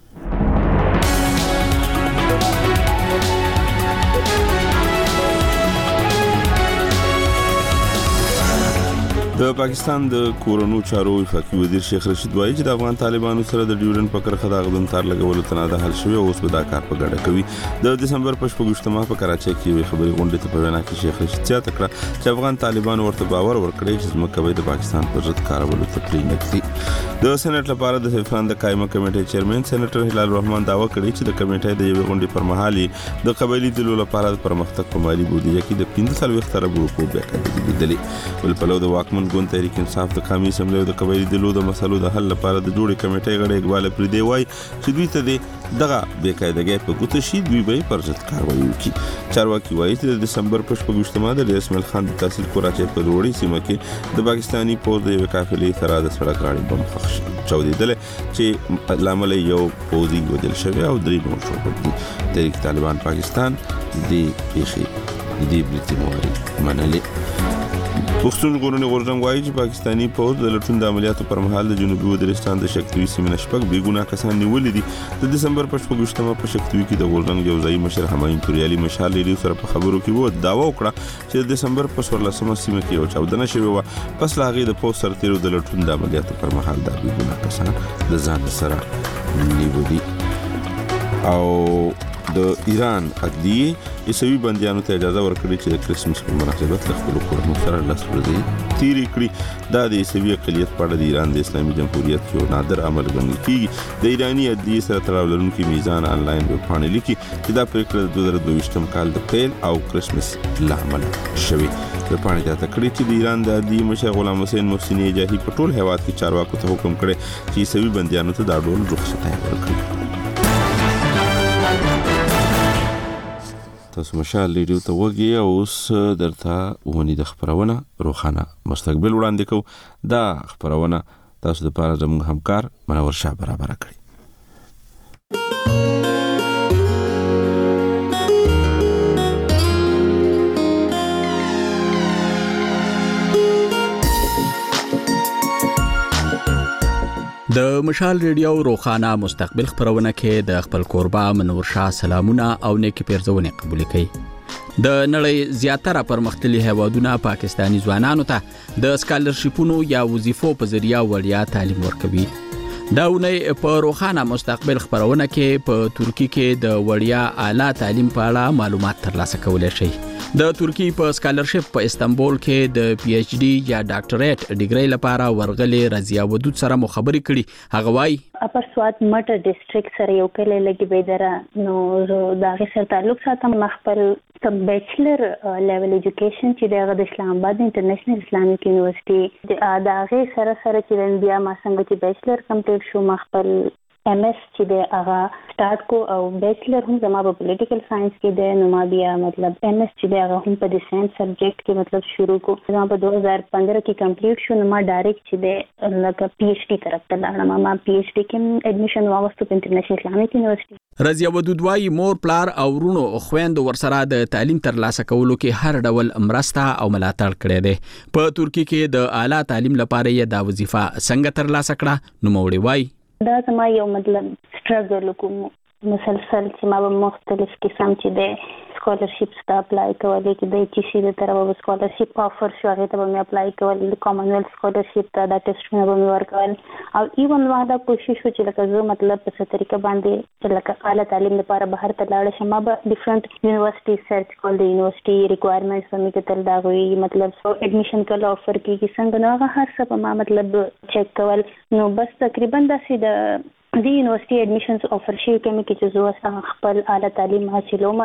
د پاکستان د کورونو چارو وفاقي وزیر شیخ رشید وایي چې د افغان طالبانو سره د ډیورن په کرخه د غدن تار لګولو تنازع حل شوی او اوس به دا کار په ګډه کوي. د دسمبر په شپږمه په کراچۍ کې وی خبري غونډه ته په وینا کې شیخ رشید زیاته کړه چې افغان طالبانو ورته باور ورکړي چې زموږ کوي د پاکستان پر ضد کارولو ته پرې نکړي. د سېنات لپاره د سفران د قائمه کمیټې چیرمن سېنیټر هلال الرحمن داوا کړی چې د کمیټې د یوې غونډې پر مهال د قبایلی دلو لپاره د پرمختګ په مالي بودیجه کې د پنځه څلوېښت اربه روپو بیاکتنې لیدلې. بل په لور د واکمن ګوند تحریک انصاف د قومي اسمبلی د قبایلی دلو د مسلو د حل لپاره د جوړې کمیټې غړي اقبال پردي وای چې دوی ته د دغه بیاکتنې په ګوته شي دوی به پر ضد کاروایی وکړي. چارواکي وایي چې د دسمبر په شپږمه د اسماعیل خان د تحصیل کراچۍ په وړي سیمه کې د پاکستانی پوز د یو قافلې سره د سړک غاړې بم ښخ شو چودېدل چې لامل یو پوزي ودل شوی او درې نور شو په تحریک طالبان پاکستان د پیښې د دې بریټي موري منلې. پښتون ژغورنې غورځنګ وایي چې پاکستانی پوز د لټون د عملیاتو پر مهال د جنوبي وزیرستان د شکتوي سیمې شپږ بې ګناه کسان نیولي دي. د دسمبر په شپږمه په شکتوي کې د غورځنګ یو ځای مشر همایون توریالي مشال لري سره په خبرو کې وو داوا وکړه چې د دسمبر په څوارلسمه سیمه کې یو چاودنه شوې و پس لا غي د پوز سرتیرو د لټون د عملیاتو پر مهال د بې ګناه کسان د ځان سره نیولي. او د ایران عدلیه عیسوي بندیانو ته اجازه ورکړي چې د کریسمس په مناسبت له خپل کورونو سره لاس ورځي تیری کړي. دا د عیسوي اقلیت په اړه د ایران د اسلامي جمهوریت یو نادر عمل ګڼل کیږي. د ایرانی عدلیه سره تړاو لرونکي میزان آنلاین ویبپاڼه لیکي چې دا پریکړه د دوه زره دوه کال د پیل او کریسمس لامل شوی. ویبپاڼه دا تکړه چې د ایران د عدلیه مشر غلام حسین محسنی جاهي په ټول هیواد کې چارواکو ته حکم کړی چې عیسوي بندیانو ته دا ډول رخصتي ورکړي. تاسو مشال ریډیو ته وګورئ او اوس درته ونی د خبرونه روخانه مستقبل وړاندې کوو. دا خبرونه تاسو د لپاره زموږ همکار منور شاه برابر کړی. د مشال ریډیو روخانه مستقبل خبرونه کې د خپل قربا منور شاه سلامونه او نیکی پیرزونه قبول کړي. د نړۍ زیاتره پرمختللي هیوادونه پاکستانی ځوانانو ته د سکالرشیپونو یا وظیفو په ذریعہ وړیا تعلیم ورکوي. دا ونې په روخانه مستقبل خبرونه کې په ترکی کې د وړیا اعلی تعلیم په اړه معلومات ترلاسه کولای شي. د ترکی په سکالرشپ په استنبول کې د پی ایچ ډي یا ډاکټریټ ډیګري لپاره ورغلې رضیا ودود سره مخابري کړي. هغه وايي اپر سوات مټر ډیسټریکټ سره یو کله لګي بيدره نو دا غي سره تعلق ساتم خپل بیچلر لیول ایجوکیشن چې د اسلام آباد انټرنیشنل اسلامیک یونیورسيټي دا غي سره سره چې بیا ما څنګه چې بیچلر کمپلیټ شو خپل ایم ایس چې د هغه سٹارټ کو او بیچلر هم زما په پولیټیکل ساينس کې د نو ما بیا مطلب ایم ایس چې د هغه هم په د ساينس سبجیکټ کې مطلب شروع کو زما په دوه هزار پندرہ کې کمپلیټ شو نو ما ډایرکټ چې د لکه پی ایچ ډي طرف ته لاړم. ما پی ایچ ډي کې اډمیشن واغوستو په انټرنیشنل اسلامیک یونیورسيټي. رضیا ودود وايي مور پلار او ورونو خويند ورسره د تعلیم ترلاسه کولو کې هر ډول مرسته او ملاتړ کړی دی. په ترکی کې د اعلی تعلیم لپاره یې دا وظیفه څنګه ترلاسه کړه نو موړي وايي دا زما یو مطلب سټرګل کوم مسلسل چې ما به مختلف قسم چې د سکالرشپس ته اپلای کولې چې د چې شي د طرفه سکالرشپ افر شو هغه ته به اپلای کول د کامن ویلث سکالرشپ ته دا ټیسټونه به ورکول او ایون ما دا کوشش وکړ چې لکه زه مطلب په څه طریقه باندې چې لکه اعلی تعلیم لپاره بهر ته لاړ شم. ما به ډیفرنٹ یونیورسيټي سرچ کول د یونیورسيټي ریکوایرمنټس په میکه تل دا وی مطلب سو اډمیشن کله افر کیږي څنګه نو هغه هر څه په ما مطلب چیک کول نو بس تقریبا دا سي د د یونیورسيټي اډمیشنز افر شوی کوم کې چې زه سم خپل اعلی تعلیم حاصلوم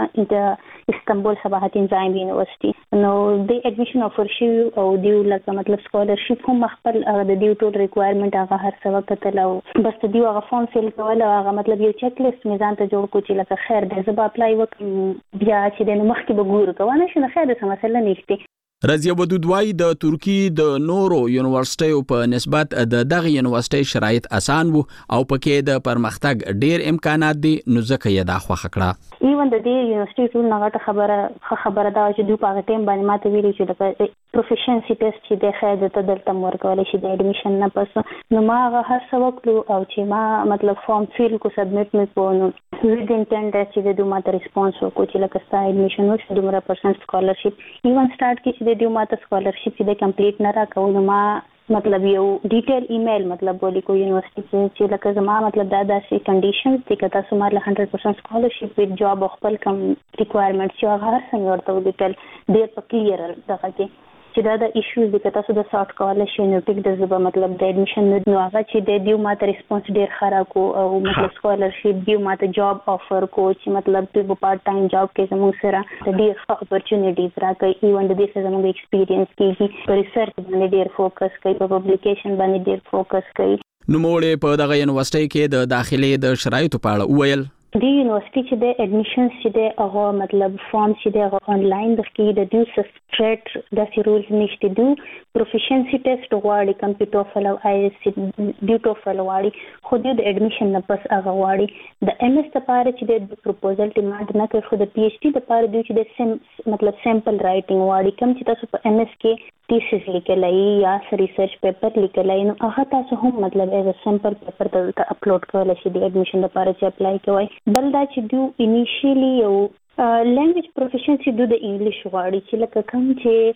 د استنبول صباحت انزایم یونیورسيټي نو د اډمیشن افر شوی او دیو لکه مطلب سکالرشپ هم خپل د دیو ټول ریکوایرمنٹ هغه هر څه وکړل او بس دیو هغه فارم فیل کول هغه مطلب یو چیک لیست میزان ته جوړ کو چې لکه خیر د زبا اپلای وکم بیا چې د مخکې به ګور کوو نه شنه خیر د مسله نشته. رضیه ودود وايي د ترکی د نورو یونیورسيټیو په نسبت د دغه یونیورسيټي شرایط اسان وو او پکې د پرمختګ ډیر امکانات دي نو ځکه یې دا خوښه کړه. ایون د دې یونیورسيټي ټول نغټه خبره خبره دا چې دوی په ټیم باندې ماته ویلي چې د پروفیشنسي ټیسټ چې د خاطر ته دلته ورکول شي د اډمیشن نه پس نو ما هغه هر څه وکړو او چې ما مطلب فارم فیل کو سبمټ مې کوو ویډ انټنټ چې د دوی ماته ریسپانس وکړو چې لکه ستا اډمیشن وشو دومره پرسنټ سکالرشپ ایون سٹارټ کې چې د دوی ماته سکالرشپ چې د کمپلیټ نه راکوي نو ما مطلب یو ډیټیل ایمیل مطلب ولی کو یونیورسيټي چې لکه زما مطلب دا داسې کنډیشنز دي کته سمار له one hundred percent سکالرشپ وذ جاب خپل کم ریکوایرمنټس چې هغه هر څنګه ورته ډیټیل ډیر په کلیر دغه کې چې دا د ایشوز د کته سود سارت کول شي نو ټیک د زبا مطلب د اډمیشن نو هغه چې د دیو ماته ریسپانس ډیر خراب کو او مطلب سکالرشپ دیو ماته جاب افر کو چې مطلب په پارت ټایم جاب کې زموږ سره د ډیر اپورتونټیز راکې ایون د دې سره زموږ ایکسپیرینس کیږي په ریسرچ باندې ډیر فوکس کوي په پبلیکیشن باندې ډیر فوکس کوي. نو موږ په دغه یونیورسيټي کې د داخلي د شرایطو په اړه وویل. د یونیورسيټي چې د اډمیشنز چې د هغه مطلب فارم چې د هغه انلاین د کې د دیو سټریټ د سیرولز نشته دي پروفیشنسي ټیسټ غواړي کمپیوټر فل او آی ایس ډیو ټوفل غواړي خو د اډمیشن نه پس هغه غواړي د ام ایس لپاره چې د پروپوزل ډیماند نه کوي خو د پی ایچ ډي لپاره دوی چې د سیم مطلب سیمپل رائټینګ غواړي کوم چې تاسو په ام ایس کې تیسیس لیکلای یا ریسرچ پیپر لیکلای نو هغه تاسو هم مطلب ایز ا سیمپل پیپر ته اپلوډ کولای شئ د اډمیشن لپاره چې اپلای کوئ. بل دا چې دوی انیشیلی یو لینګویج پروفیشنسي دوی د انګلیش غواړي چې لکه کوم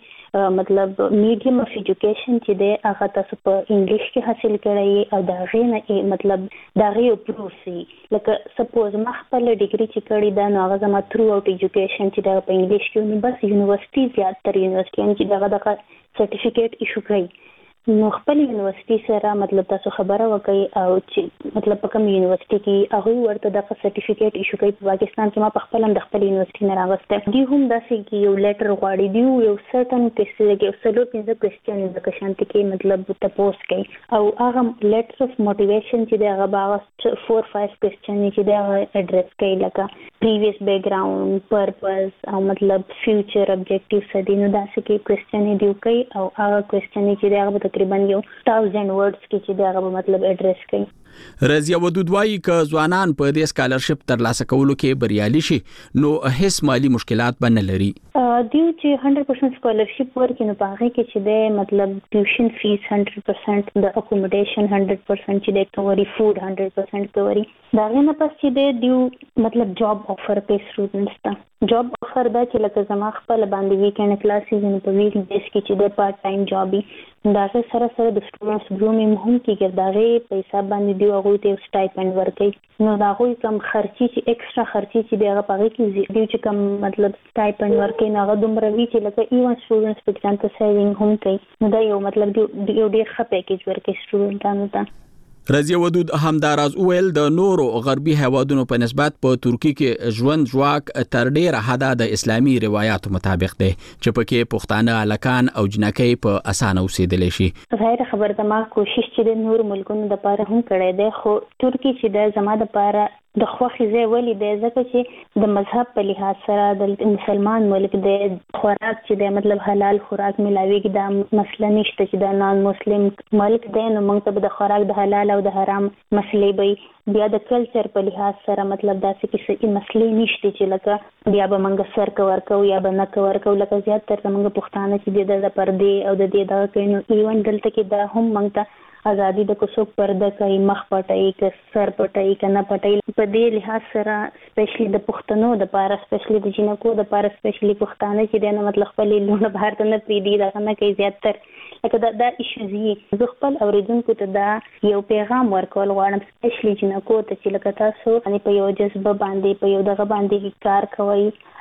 چې مطلب میډیم اف ایجوکیشن چې د هغه تاسو په انګلیش کې حاصل کړئ او دا غینه مطلب دا غي پروف سي لکه سپوز ما خپل ډیګري چې کړی دا نو هغه زما تھرو اوټ ایجوکیشن چې دا په انګلیش کې نو بس یونیورسيټي زیات تر یونیورسيټي چې دغه دغه سرټیفیکیټ ایشو کړئ نو خپل یونیورسيټي سره مطلب تاسو خبره وکړئ او چې مطلب په کوم یونیورسيټي کې هغه ورته د سرټیفیکیټ ایشو کوي په پاکستان کې ما په خپل د خپل یونیورسيټي نه راغسته دی هم داسې کې یو لیټر غواړي دی یو سرټن ټیسټ کې یو سلو پنځه کوېسچن د کشانت کې مطلب تاسو کوي او هغه لیټر اف موټیویشن چې دا هغه باغ four five کوېسچن چې دا اډریس کوي لکه پریویس بیک ګراوند پرپز او مطلب فیوچر ابجیکټیوز سدینو داسې کې کوېسچن دی کوي او هغه کوېسچن چې دا هغه تقریبا یو thousand words کې چې دا هغه مطلب اډریس کوي. رضیه ودود وايي ک ځوانان په دې سکالرشپ ترلاسه کولو کې بریالي شي نو هیڅ مالی مشکلات به نه لري. دیو چې one hundred percent سکالرشپ ورکړي نو په هغه کې چې د مطلب ټیوشن فیس one hundred percent د اکوموډیشن one hundred percent چې د کوري فود one hundred percent کوري دا غنه پس چې د دیو مطلب جاب افر په سټوډنټس ته جاب افر دا چې لکه زما خپل باندې ویکند کلاسز نه په ویک بیس کې چې د پارت ټایم جاب دا سره سره د سټوډنټس ګرومینګ هم کېږي دا غي پیسې باندې دی هغه ته سټایپند ورکړي نو دا غوي کم خرچي چې ایکسترا خرچي چې دی هغه پاره کې دی چې کم مطلب سټایپند ورکړي نو هغه دومره وی چې لکه ایون سټوډنټس په ځان ته سیوینګ هم کوي نو دا یو مطلب دی یو ډیر ښه پیکیج ورکړي سټوډنټانو ته. رضیه ودود همداراز اویل د نورو غربي هوادونو په نسبت په ترکی کې ژوند ژواک تر ډیره حدا د اسلامي روایتو مطابق دی چې پکې پښتانه الکان او جنکۍ په اسانه اوسېدل شي. ظاهر خبر ده ما کوشش چې د نور ملکونو د پاره هم کړی دی خو ترکی چې د زما د پاره د خوخي ځای ولې دی ځکه چې د مذهب په لحاظ سره د مسلمان ملک د خوراک چې د مطلب حلال خوراک ملاويږي دا مسله نشته چې د نان مسلم ملک دی نو موږ ته د خوراک د حلال او د حرام مسلې به بیا د کلچر په لحاظ سره مطلب داسې کې مسلې نشته چې لکه بیا به موږ سر کور کو یا به نه کور کو لکه زیات تر موږ پښتانه چې د پردې او د دې دا کینو ایون دلته کې دا هم موږ ته ازادي د کوڅو پرده کوي مخ پټای ک سر پټای کنه پټای په دې لحاظ سره سپیشلی د پښتنو د پاره سپیشلی د جنکو د پاره سپیشلی پښتانه چې د مطلب خپل لونه بهر ته نه پریدي دا نه کوي زیات تر لکه دا د ایشوزي زه خپل اوریدونکو ته دا یو پیغام ورکول غواړم سپیشلی جنکو ته چې لکه تاسو ان په یو جذبه باندې په یو دغه باندې کار کوي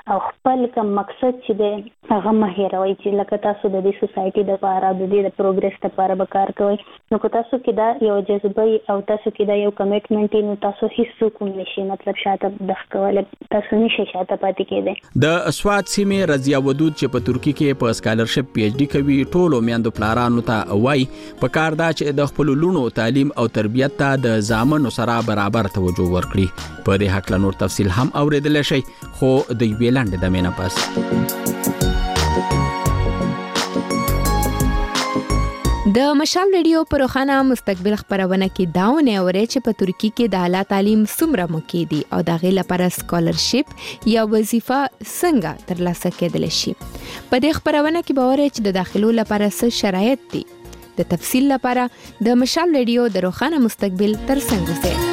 او خپل کوم مقصد چې دی هغه مه هیروئ چې لکه تاسو د دې سوسایټي دپاره د دې د پروګرس دپاره به کار کوئ نو که تاسو کې دا یو جذبه او تاسو کې دا یو کمیټمنټ نو تاسو هیڅ کوم نشي مطلب شاته دغ کولی تاسو نشئ شاته پاتې کېدی. د سوات سیمې رضیا ودود چې په ترکی کې په سکالرشپ پی ایچ ډي کوي ټولو میندو پلارانو ته وایي په کار دا چې د خپل لونو تعلیم او تربیت ته د زامنو سره برابر توجه ورکړي. په دې حق له نور تفصیل هم اوریدل شي خو د یوې لنډې دمې نه پس. د مشال ریډیو پر روخانه مستقبل خبرونه کې داونه اوري چې په ترکی کې د اعلی تعلیم څومره مکې دي او د غیر لپاره سکالرشپ یا وظیفه څنګه ترلاسه کېدل شي. په دې خبرونه کې به اوري چې د داخلو لپاره څه شرایط دي. د تفصیل لپاره د مشال ریډیو د روخانه مستقبل ترڅنګ اوسئ.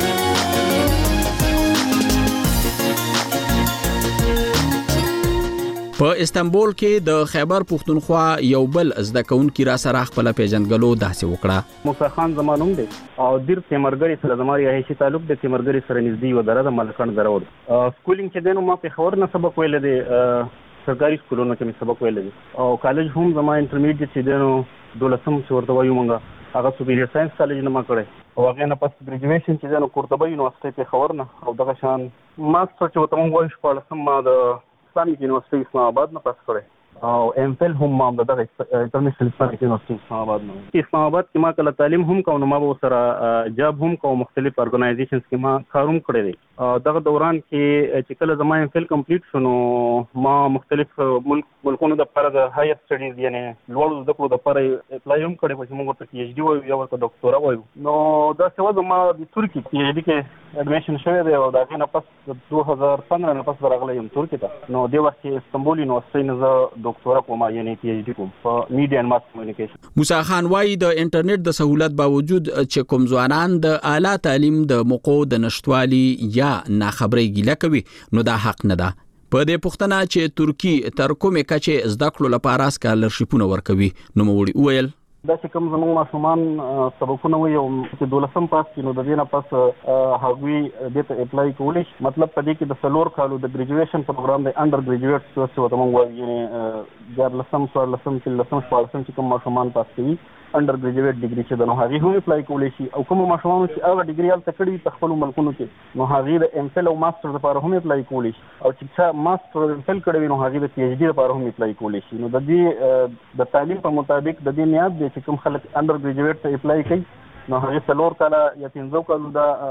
په استنبول کې د خیبر پښتونخوا یو بل زده کوونکی را سره خپل پیژندګلو داسې وکړه. موسی خان زمانوم دی او دیر تیمرګری سره زماري هیڅ تعلق د تیمرګری سره نږدې و دره د ملکن درود. سکولینګ چې دینو ما په خبر نه سبق ویل دي سرکاري سکولونو کې مې سبق ویل دي او کالج هم زما انټرمیډیټ چې دینو دولسم چې ورته وایو مونږه هغه سپیریور ساينس کالج نه ما کړی او هغه نه پس ګریجویشن چې دینو قرطبه یونیورسيټي په خبر نه او دغه شان ماستر چې ورته مونږ وایو شپږم ما د اسلامي یونیورسيټي اسلام آباد نه پاس کړی او ام فل هم ما د انټرنیشنل اسلامي یونیورسيټي اسلام آباد نه اسلام آباد کې ما کله تعلیم هم کوم ما به سره جاب هم کوم مختلف ارګنایزیشنز کې ما کاروم کړی دی. دغه دوران کې چې کله زما ام فل کمپلیټ شونو ما مختلف ملک ملکونو د لپاره د هایر سټډیز یعنی لوړ زده کړو د لپاره اپلای هم کړی چې موږ ته پی ایچ ډي وایو یا ورته ډاکټورا وایو. نو دا څه و زما د ترکی پی ایچ ډي کې اډمیشن شوی دی او دا غي نه پس دوه هزار پندرہ نه پس راغلی یم ترکی ته. نو د وخت استنبول یونیورسيټي نه ډاکټورا کوم یعنی پی ایچ ډي کوم په میډیا اند ماس کمیونیکیشن. موسی خان وايي د انټرنیټ د سہولت باوجود چې کوم ځوانان د اعلی تعلیم د موقعو د نشټوالي یا ناخبري ګیله کوي نو دا حق نه ده. په دې پوښتنه چې ترکی تر کومه کچه زده کړو لپاره سکالرشپونه ورکوي نو موړي وویل دا چې کوم زموږ ماشومان سبقونه وي او چې دولسم پاس کړي نو د دې نه پس هغوی دې ته اپلای کولی شي. مطلب په دې کې د څلور کالو د ګریجویشن پروګرام د انډر ګریجویټ څه څه وته موږ وایو یعنی دیارلسم څوارلسم پنځلسم شپاړسم چې کوم ماشومان پاس کوي انډر ګریجویټ ډیګري چې د نو هغه هم اپلای کولی شي او کوم ماشومان چې هغه ډیګري حل تکړی په خپل ملکونو کې نو هغه د ام فل او ماستر لپاره هم اپلای کولی شي او چې ماستر ام فل کړي نو هغه د پی ایچ ډي لپاره هم اپلای کولی شي. نو د دې د تعلیم په مطابق د دې نیاز دي چې کوم خلک انډر ګریجویټ ته اپلای کوي نو هغه څلور کاله یا پنځه کاله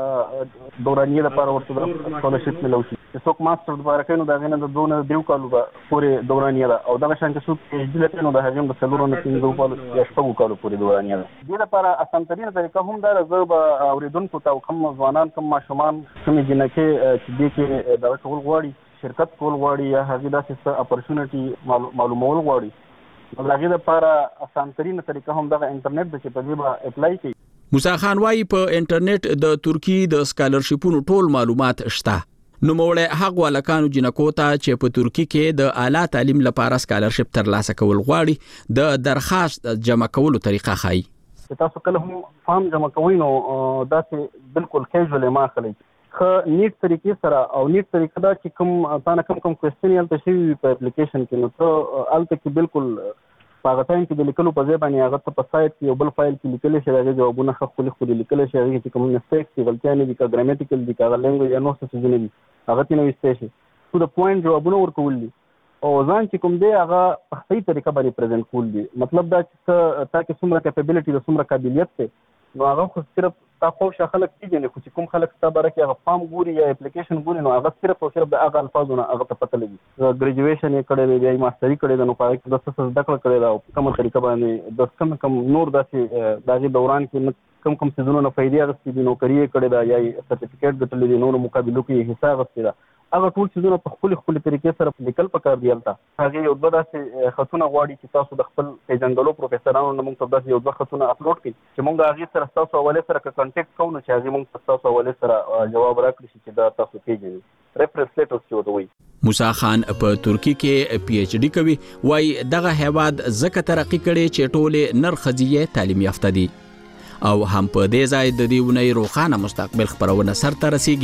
د دورانیه لپاره ورته سکالرشپ ملو شي. چې څوک ماستر لپاره کوي نو دا غنه د دوه دیو کالو پورې دورانیه ده او دغه شان چې څوک پی ایچ ډي لپاره نو دا هغه د څلور نه پنځه کالو یا شپږ کالو پورې دورانیه ده. دې لپاره اسان ترين طریقه هم دا زب اوریدونکو ته کوم ځوانان کوم ماشومان کوم جنکه چې دې کې دا ټول غواړي شرکت کول غواړي یا هغه داسې اپورچونټي معلومول غواړي نو هغه لپاره اسان ترين طریقه هم دا انټرنیټ د چې په دې به اپلای کوي. موسی خان وايي په انټرنیټ د ترکی د سکالرشپونو ټول معلومات شته. نو موړه حق ولکانو جنکو ته چې په ترکی کې د اعلی تعلیم لپاره سکالرشپ ترلاسه کول غواړي د درخواست جمع کولو طریقه خای. تاسو کله هم فارم جمع کوئ نو دا چې بالکل کیژوال ما خلک خ نیټ طریقې سره او نیټ طریقه دا چې کوم تاسو کوم کوم کوېسچن یل تشوي په اپلیکیشن کې نو ته الته کې بالکل هغه ټایم کې د لیکلو په ځای باندې هغه ته په سایت کې یو بل فایل کې لیکل شي هغه جوابونه خپل خپل لیکل شي هغه چې کوم مسټیکس دي غلطیاں دي کا ګرامټیکل دي کا لنګویج یا نو څه څه دي هغه تینه وسته شي ټو د پوینټ جوابونه ورکول دي او ځان چې کوم دی هغه په صحیح طریقه باندې پریزنټ کول دي. مطلب دا چې تاسو څومره کیپابিলিټي د څومره قابلیت ته نو هغه خو صرف تاسو خو خلک پیژنې خو چې کوم خلک ستاسو برکه هغه فارم ګوري یا اپلیکیشن ګوري نو هغه صرف او صرف د هغه الفاظونه هغه ته پته لګي. ګریجویشن یې کړی دی یا ماستری کړی دی نو په کې د څه څه ذکر کړی دا کومه طریقه باندې د کوم کوم نور داسې دغه دوران کې کم کم سيزونو نه فائدې اغستې دي نو کریه کړی دا یا سرټیفیکیټ ګټلې دي نو مقابلو کې حصہ اغستې ده هغه ټول سيزونه په خپل خپل طریقې سره لیکل پکار دی البته هغه یو دوه داسې خطونه غواړي چې تاسو د خپل پیژنګلو پروفیسورانو نه موږ ته داسې یو دوه خطونه اپلوډ کړئ چې موږ هغه سره تاسو حواله سره کانټیکټ کوو چې هغه موږ تاسو حواله سره جواب راکړي چې دا تاسو پیژنئ ریفرنس لیټر څه وایي. موسی خان په ترکی کې پی ایچ ډي کوي وای دغه هیواد زکه ترقی کړي چې ټوله نرخزیه تعلیم یافته دي او هم په دې ځای د دیونې روخانه مستقبل خبرونه سره رسیږي.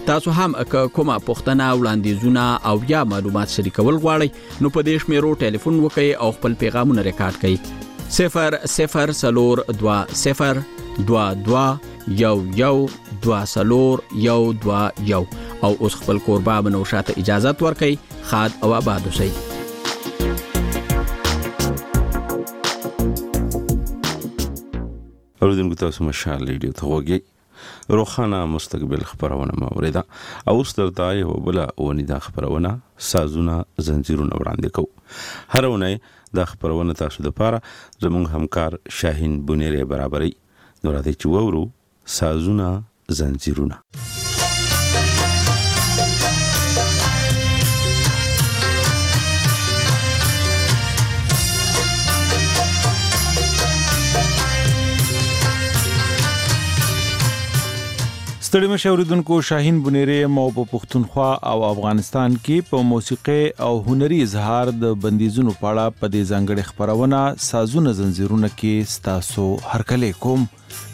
تاسو هم کومه پوښتنه وړاندیزونه او یا معلومات شریکول غواړئ نو په دې شمیرو ټلیفون وکړئ او خپل پیغامونه ریکارډ کړئ صفر صفر سلور دوا صفر دوا دوا یو یو دوا سلور یو دوا یو او اوس خپل کوربه بنو شاته اجازه ورکړئ خاد او آباد اوسئ. اوریدونکو تاسو مشال ریډیو ته وګورئ روخانه مستقبل خبرونه موریدا او سترته یو بل ونیدا خبرونه سازونه زنجیرونه وړاندې کو هر ونه د خبرونه تاسو د پاره زموږ همکار شاهین بونیری برابرۍ نو راځي چې وورو سازونه زنجیرونه. ستړي مشوریدونکو شاهین بونیری مو په پښتونخوا او افغانستان کې په موسیقي او هنري اظهار د بندیزونو پاړه په دې ځانګړي خبرونه سازونه زنجیرونه کې ستاسو هرکلی کوم.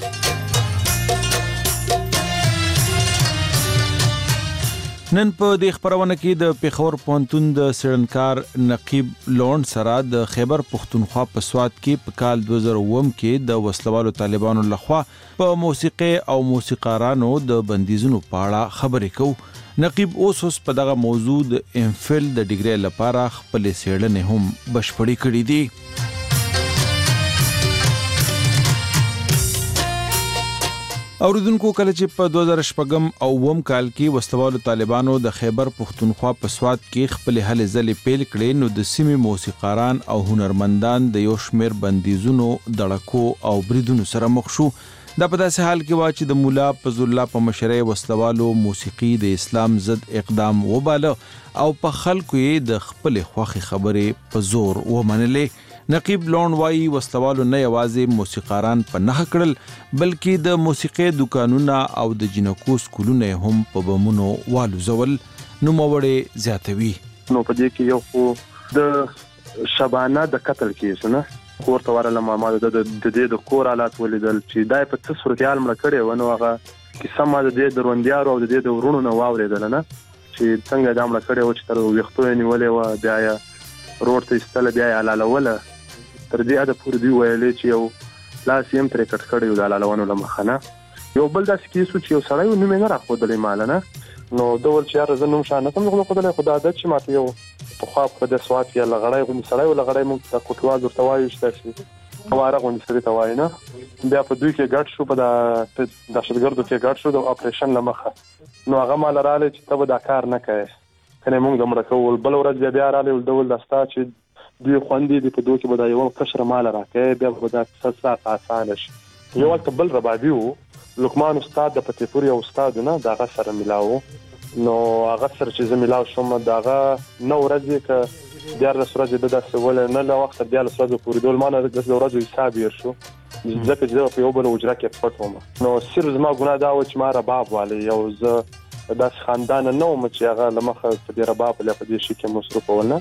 نن په دې خبرونه کې د پیښور پونتون د سړنکار نقیب لون سره د خیبر پښتونخوا په سواد کې په کال دوه زره اووه کې د وسلوالو طالبانو لخوا په موسیقي او موسیقارانو د بندیزونو په اړه خبرې کوو. نقیب اوس اوس په دغه موضوع د ام فل د ډیګري لپاره خپل څېړنې هم بشپړې کړې دي. اوریدونکو کله چې په دوه زره شپږم او اووم کال کې وسلوالو طالبانو د خیبر پښتونخوا په سواد کې خپل هلې ځلې پیل کړې نو د سیمې موسیقاران او هنرمندان د یو شمېر بندیزونو دړکو او بریدونو سره مخ شو. دا په داسې حال کې و چې د مولا فضل الله په مشرۍ وسلوالو موسیقي د اسلام ضد اقدام وباله او په خلکو یې د خپل خوښي خبرې په زور ومنلې. نقیب لون وايي وسلوالو نه یوازې موسیقاران په نه کړل بلکې د موسیقي دکانونه او د جنکو سکولونه هم په بمونو والوزول. نو موړې زیاتوي نو په دې کې یو خو د شبانه د قتل کیس نه کور ته ورله ما د دې د کور حالات ولیدل چې دای په څه صورتحال مړ کړي ونه هغه کیسه ما د دې دروندیارو او د دې د ورونو نه واوریدل نه چې څنګه دا مړ کړي و چې تر وختو نیولې و بیا یې روډ ته استل بیا یې حلالوله تر دې اده پورې دی ویلې چې یو لاس یې تر کټ کړی و د حلالونو لمخنه یو بل داسې کیسو چې یو سړی نو مې نه راخودلې مال نه نو ډول چې راز نوم شانه کوم نو خدای خدای د چې ماته یو په خوا په د سواد کې لغړای غو سړی و لغړای موږ د کوټوا درته وایو چې تاسو هواره غو سړی ته وای نه بیا په دوی کې ګډ شو په د دهشتګردو کې ګډ شو د اپریشن لمخه نو هغه مال رااله چې ته دا کار نه کوي کنه موږ د مړ کول بل ورځ بیا رااله ډول دستا چې دوی خوندې د په دوه کې بدایي یو کشر مال راکې بیا به دا څه څه آسان شي یو وخت بل ربابي وو لقمان استاد د پتیپوري استاد نه دا غسر ملاو نو هغه سره چې زميلاو شوم داغه نو ورځې ک بیا د سورج د داسې ول نه لا وخت بیا له سورج پورې دول مانه د ورځې حساب یې شو ځکه چې په یو بل وجره کې پټ وم نو سر زما ګناه دا و چې ما رباب والي یو ز داس خاندان نو چې هغه لمخه په دې رباب له په دې شي کې مصروف ولنه.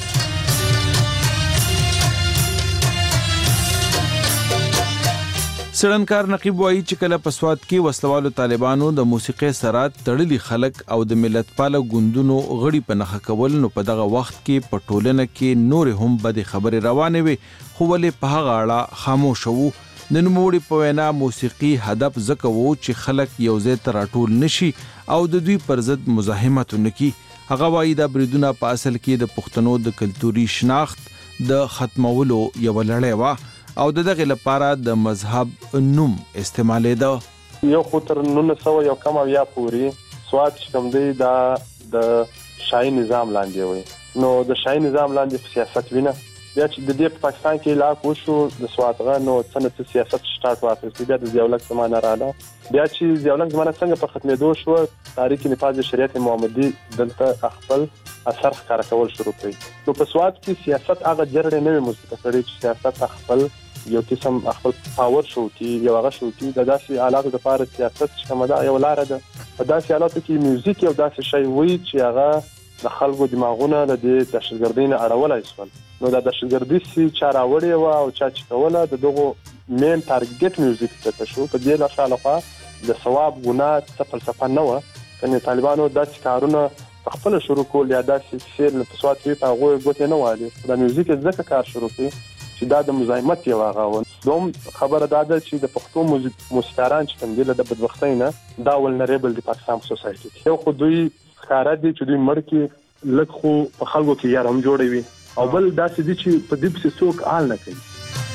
سړنکار نقیب وایي چې کله په سواد کې وسلوالو طالبانو د موسیقي سره تړلي خلک او د ملت پاله ګوندونو غړي په نخښه کول نو په دغه وخت کې په ټولنه کې نور هم بد خبرې روانې وي خو ولې په هغه اړه خاموش وو. د نوموړي په وینا موسیقي هدف ځکه وو چې خلک یو ځای ته راټول نشي او د دوی پر ضد مزاحمت ونکړي. هغه وایي دا بریدونه په اصل کې د پښتنو د کلتوري شناخت د ختمولو یو لړۍ وه او دغه لپاره د مذهب نوم استعمالې ده. یو خو تر نولس سوه یو کم اویا پورې سواد چې کوم دی دا د شاهي نظام لاندې وي نو د شاهي نظام لاندې سیاست وینه بیا چې د دې په پاکستان کې علاقه وشو د سوادغه نو څنګه سیاست سٹارټ واخیست بیا د ضیاءالحق زمانه رااله بیا چې ضیاءالحق زمانه څنګه په ختمېدو شو تاریخ نفاذ شریعت محمدي دلته خپل اثر ښکار کول شروع کړي نو په سواد کې سیاست هغه جرړې نه مثبت کړي چې سیاست خپل یو قسم خپل پاور شو کې یو هغه شو کې د داسې حالاتو لپاره سیاست چې کومه دا یو لار ده په داسې حالاتو کې میوزیک یو داسې شی وي چې هغه د خلکو دماغونه له دې دهشتګردۍ نه اړولای شول نو دا دهشتګردي چې چا راوړې وه او چا چې کوله د دغو مین ټارګټ میوزیک ته شو په دې لاشاله خوا د ثواب ګناه څه فلسفه نه وه کنه طالبانو داسې کارونه خپل شروع کول یا داسې شعر په سواد کې هغه غوته نه والی د میوزیک ځکه کار شروع کړي چې دا د مزاحمت یو هغه دوم خبره دا ده چې د پښتو موسیقاران چې تم دي له بدبختۍ نه دا ولنریبل د پاکستان سوسایټي کې یو خو دوی ښکارا دي چې دوی مړ کې لږ خو په خلکو کې یار هم جوړوي او بل داسې دي چې په دې څه څوک آل نه کوي.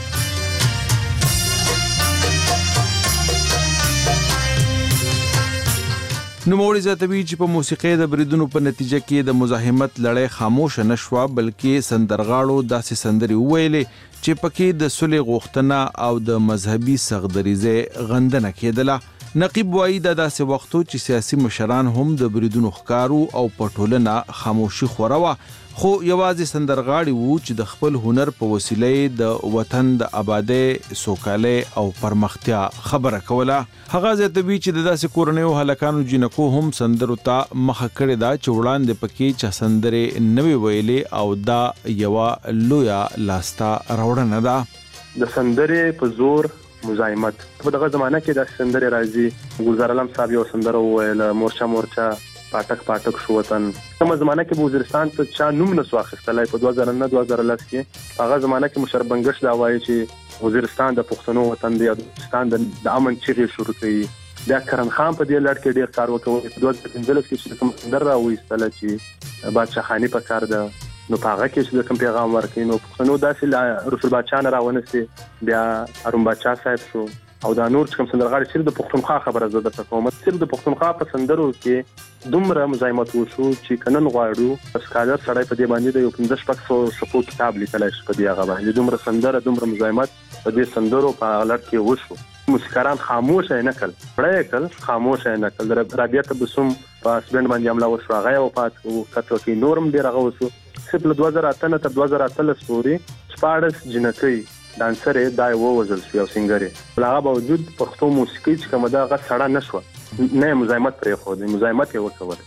نوموړي زیاتوي چې په موسیقۍ د بریدونو په نتیجه کې د مزاحمت لړۍ خاموش نه شوه بلکې سندرغاړو داسې سندرې وویلې چې پکې د صلح غوښتنه او د مذهبي سغدریزې غندنه کېدله. نقیب وایي دا داسې وختو چې سیاسي مشران هم د بریدونو ښکارو او په ټولنه خاموشي خوره وه خو یوازې سندرغاړي وو چې د خپل هنر په وسیله د وطن د آبادۍ سوکالۍ او پرمختیا خبره کوله. هغه زیاتوي چې د داسې کورنیو هلکانو جنکو هم سندرو ته مخه کړې ده چې وړاندې پکې چا سندرې نوې ویلې او دا یوه لویه لاسته راوړنه ده. د سندرې په زور مزاحمت په دغه زمانه کې د سندرې راځي ګلزار علم صاحب یو سندره وویله مورچا مورچا پاټک پاټک شو وطن کومه زمانه کې وزیرستان ته چا نوم نه سو اخیستلای په دوه زره نه دوه زره لس کې هغه زمانه کې مشر بنگش دا وایي چې وزیرستان د پښتنو وطن دی افغانستان د امن چیرې شروع کړي دا کرن خان په دې لړ کې ډیر کار وکړ په دوه زره پنځه لس کې چې کوم سندر راوېستل چې بادشاہ خانی په کار ده نو پاغه کې چې کوم پیغام ورکړي نو پښتنو داسې رسول بادشاه نه راونسي بیا ارون بادشاه صاحب شو او دا نور کوم سندرغاړي چې د پښتونخوا خبره زده حکومت چې د پښتونخوا په سندرو کې دومره مزاحمت وشو چې کنن غواړو اسکالر سړی په دې باندې د یو پنځه شپږ سوه شپو کتاب لیکلای شي په دې هغه باندې دومره سندره دومره مزاحمت په دې سندرو په غلط کې وشو موسیقاران خاموش نه کړ پړای کړ خاموش نه کړ رابعه تبسم په اسبند باندې عمله وشو هغه او پات کتو کې نورم ډیر هغه وشو چې په دوه زره اته نه تر دوه زره اتلس پورې سپاړس جنکی دانسره دای وو وزل شو سنگرې هغه باوجود پښتو موسیقي چې کومه دا غا سړه نشو نه مزاحمت پرې خو دې مزاحمت یې وکړه.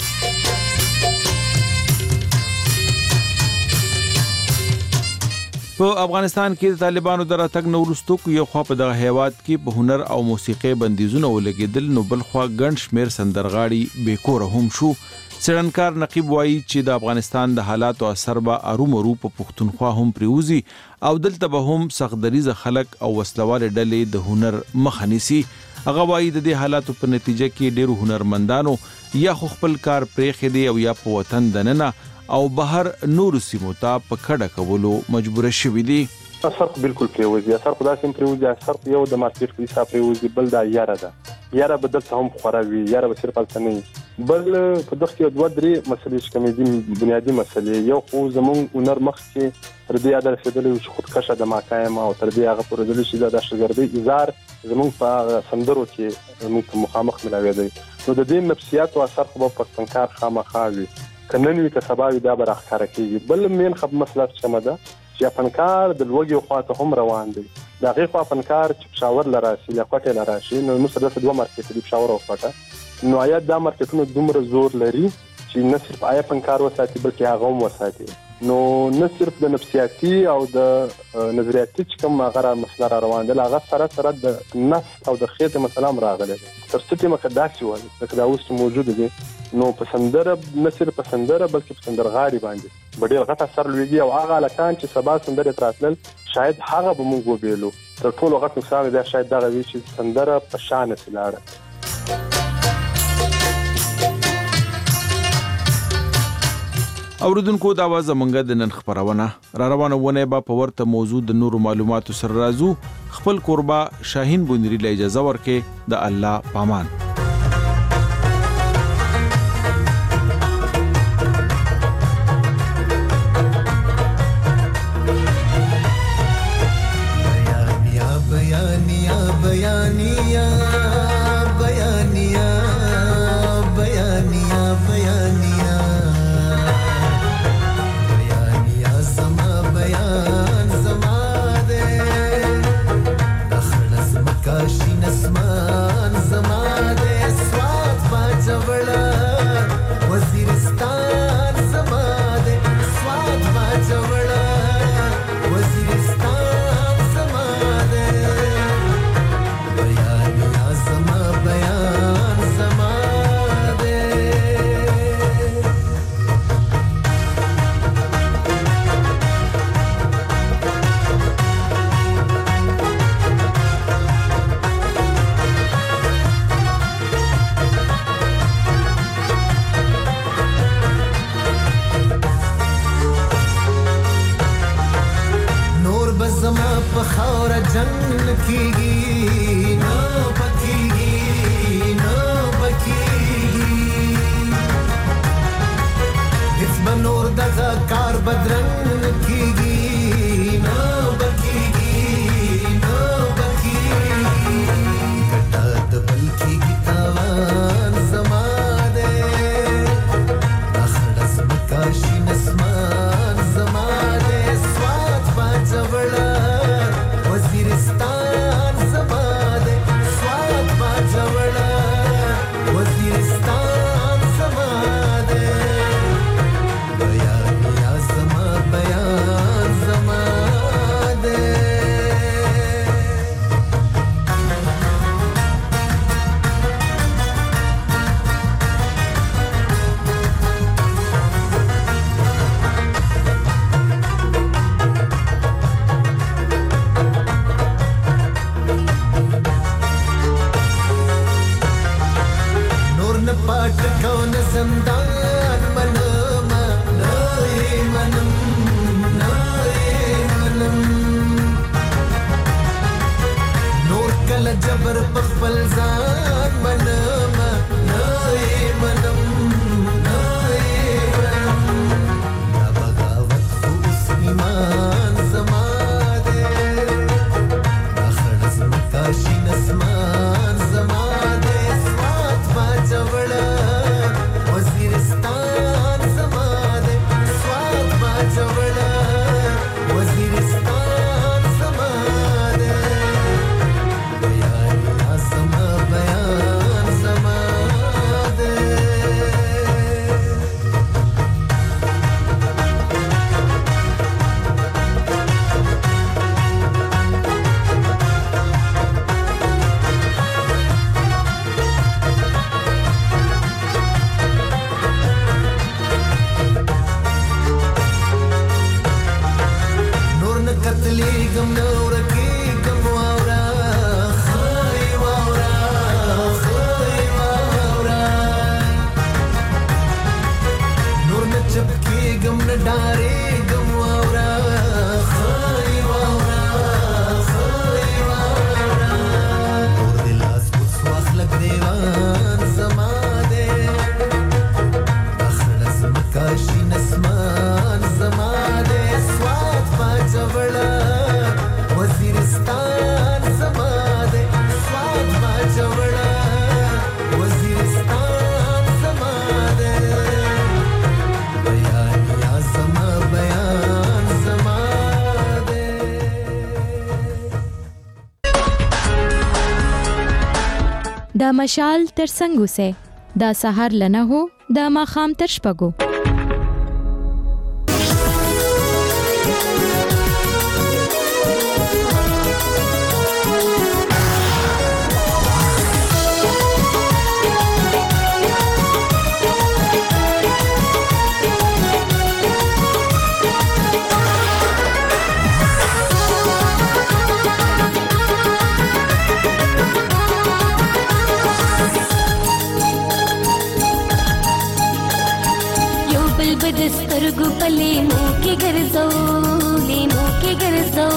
په افغانستان کې د طالبانو د راتګ نه وروسته یو خوا په دغه هیواد کې په هنر او موسیقي بندیزونه ولګېدل نو بل خوا ګڼ شمېر سندرغاړي بېکوره هم شو. څېړنکار نقیب وایي چې د افغانستان د حالاتو اثر به ارومرو په پښتونخوا هم پریوزي او دلته به هم سختدریزه خلک او وسلوالې ډلې د هنر مخه نیسي. هغه وایي د دې حالاتو په نتیجه کې ډېرو هنرمندانو یا خو خپل کار پرېښی دی او یا په وطن دننه او بهر نورو سیمو ته په کډه کولو مجبوره شوي دي. اثر بالکل پریوزي اثر خدا سم پریوزي اثر یو د مارکیټ په حساب پریوزي بل دا یاره ده یاره بدل هم خوراوي یاره به صرف التنه بل په دغه کې دوه درې مسلې چې کومې دي بنیادی مسلې یو خو زموږ هنر مخ کې تر دې اډر رسیدلې چې خودکشه د ماکایم او تر دې هغه پرې دلې چې د شګردي اظهار زموږ په سندرو کې زموږ مخامخ ملاوي دي نو د دې نفسیات او اثر خو په پښتنکار خامخاوي کنن وی کسباوي دا بر اخکار کېږي بل مين خب مسله چې مده چې فنکار د لوګي خواته هم روان دي دا غي خو فنکار چې شاور لراشي یا کوټه لراشي نو موږ سره دوه مارکیټ دي شاور او کوټه نو آیا دا مارکیټونو دومره زور لري چې نه صرف آیا فنکار وساتي بلکې هغه هم وساتي نو نه صرف د نفسیاتي او د نظریاتي چې کوم هغه مسله را روان دي هغه سره سره د نفس او د خېټه مثلا راغلي تر څه مقداسي وایي دا اوس موجود دي نو په سندره نه صرف په سندره بلکې په سندرغاړي باندې ډېر غټ اثر لوي او هغه لکان چې سبا سندره تراتل شاید هغه به موږ وبېلو تر ټولو غټ نقصان دی شاید دا وی چې سندره په شان سلاړه. اوریدونکو دا واز زمونږ د نن خبرونه را روانه ونه به په ورته موضوع د نورو معلوماتو سره راځو خپل قربا شاهین بونری له اجازه ورکې د الله پامان. Asman zaman جنگ کیږي نه پکېږي نه پکېږي هیڅ به نور دغه کار بدرنګ کیږي نه پکېږي نه پکېږي ګټه د بل کیږي تاوان زما دی دا خړه ځمکه شین اسمان زما دی سوات باجوړه وزیرستان زما دی سوات باجوړه وزیرستان زما دی بیان یا زما بیان زما دی پټ کون زندان منم نه منم نه منم نور کله جبر په خپل ځان منم نه منم نه منم دا بغاوت خو اوس ایمان زما دی دا خړه ځمکه شین اسمان زما دی سوات باجوړه وزیرستان زما دی سوات باجوړه وزیرستان زما دی بیان یا زما بیان زما دی نور نه قتلېږم نه ورکېږم واوره ښایي واوره ښایي واوره نور نه چپ کېږم نه ډارېږم واوره ښایي واوره ښایي واوره نور دې لاس اوس واخله ګرېوان زما دی دا خړه ځمکه شین اسمان زما دی سوات باجوړه وزیرستان زما دی سوات باجوړه وزیرستان زما دی بیان یا زما بیان زما دی دا مشال تر څنګه سه دا سحر لنه هو دا ماخام تر شپګو سترګو په لیمو کې ګرځو لیمو کې ګرځو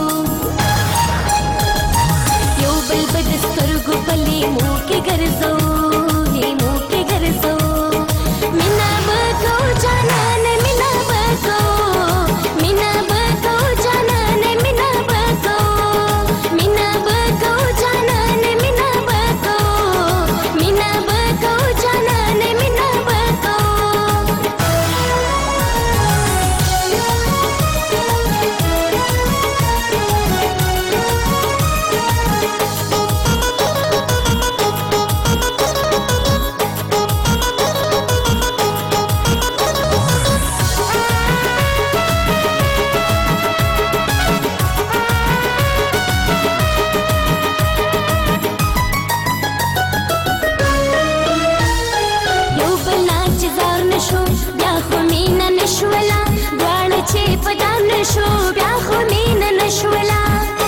یو بل بد سترګو په لیمو کې ګرځو لیمو کې ګرځو مینا بکو جانان مینا بکو مینا بکو جانان مینا بکو مینا بکو جانان مینا بکو مینا بکو جانان مینا بکو شو بیا خو مینه نشولا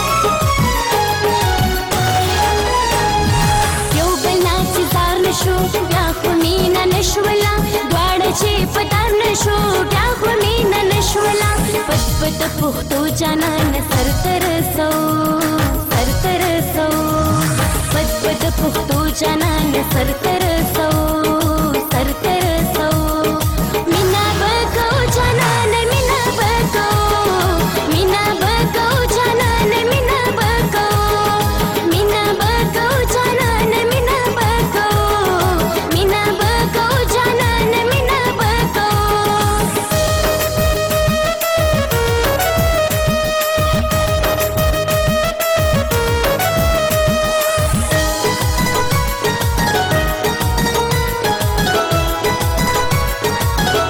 یو بل ناچزار نشو بیا خو مینه نشولا دواړه چې پدار نشو بیا خو مینه نشولا پټ پټ پختو جانان سر تر سو د پښتو جنان سر تر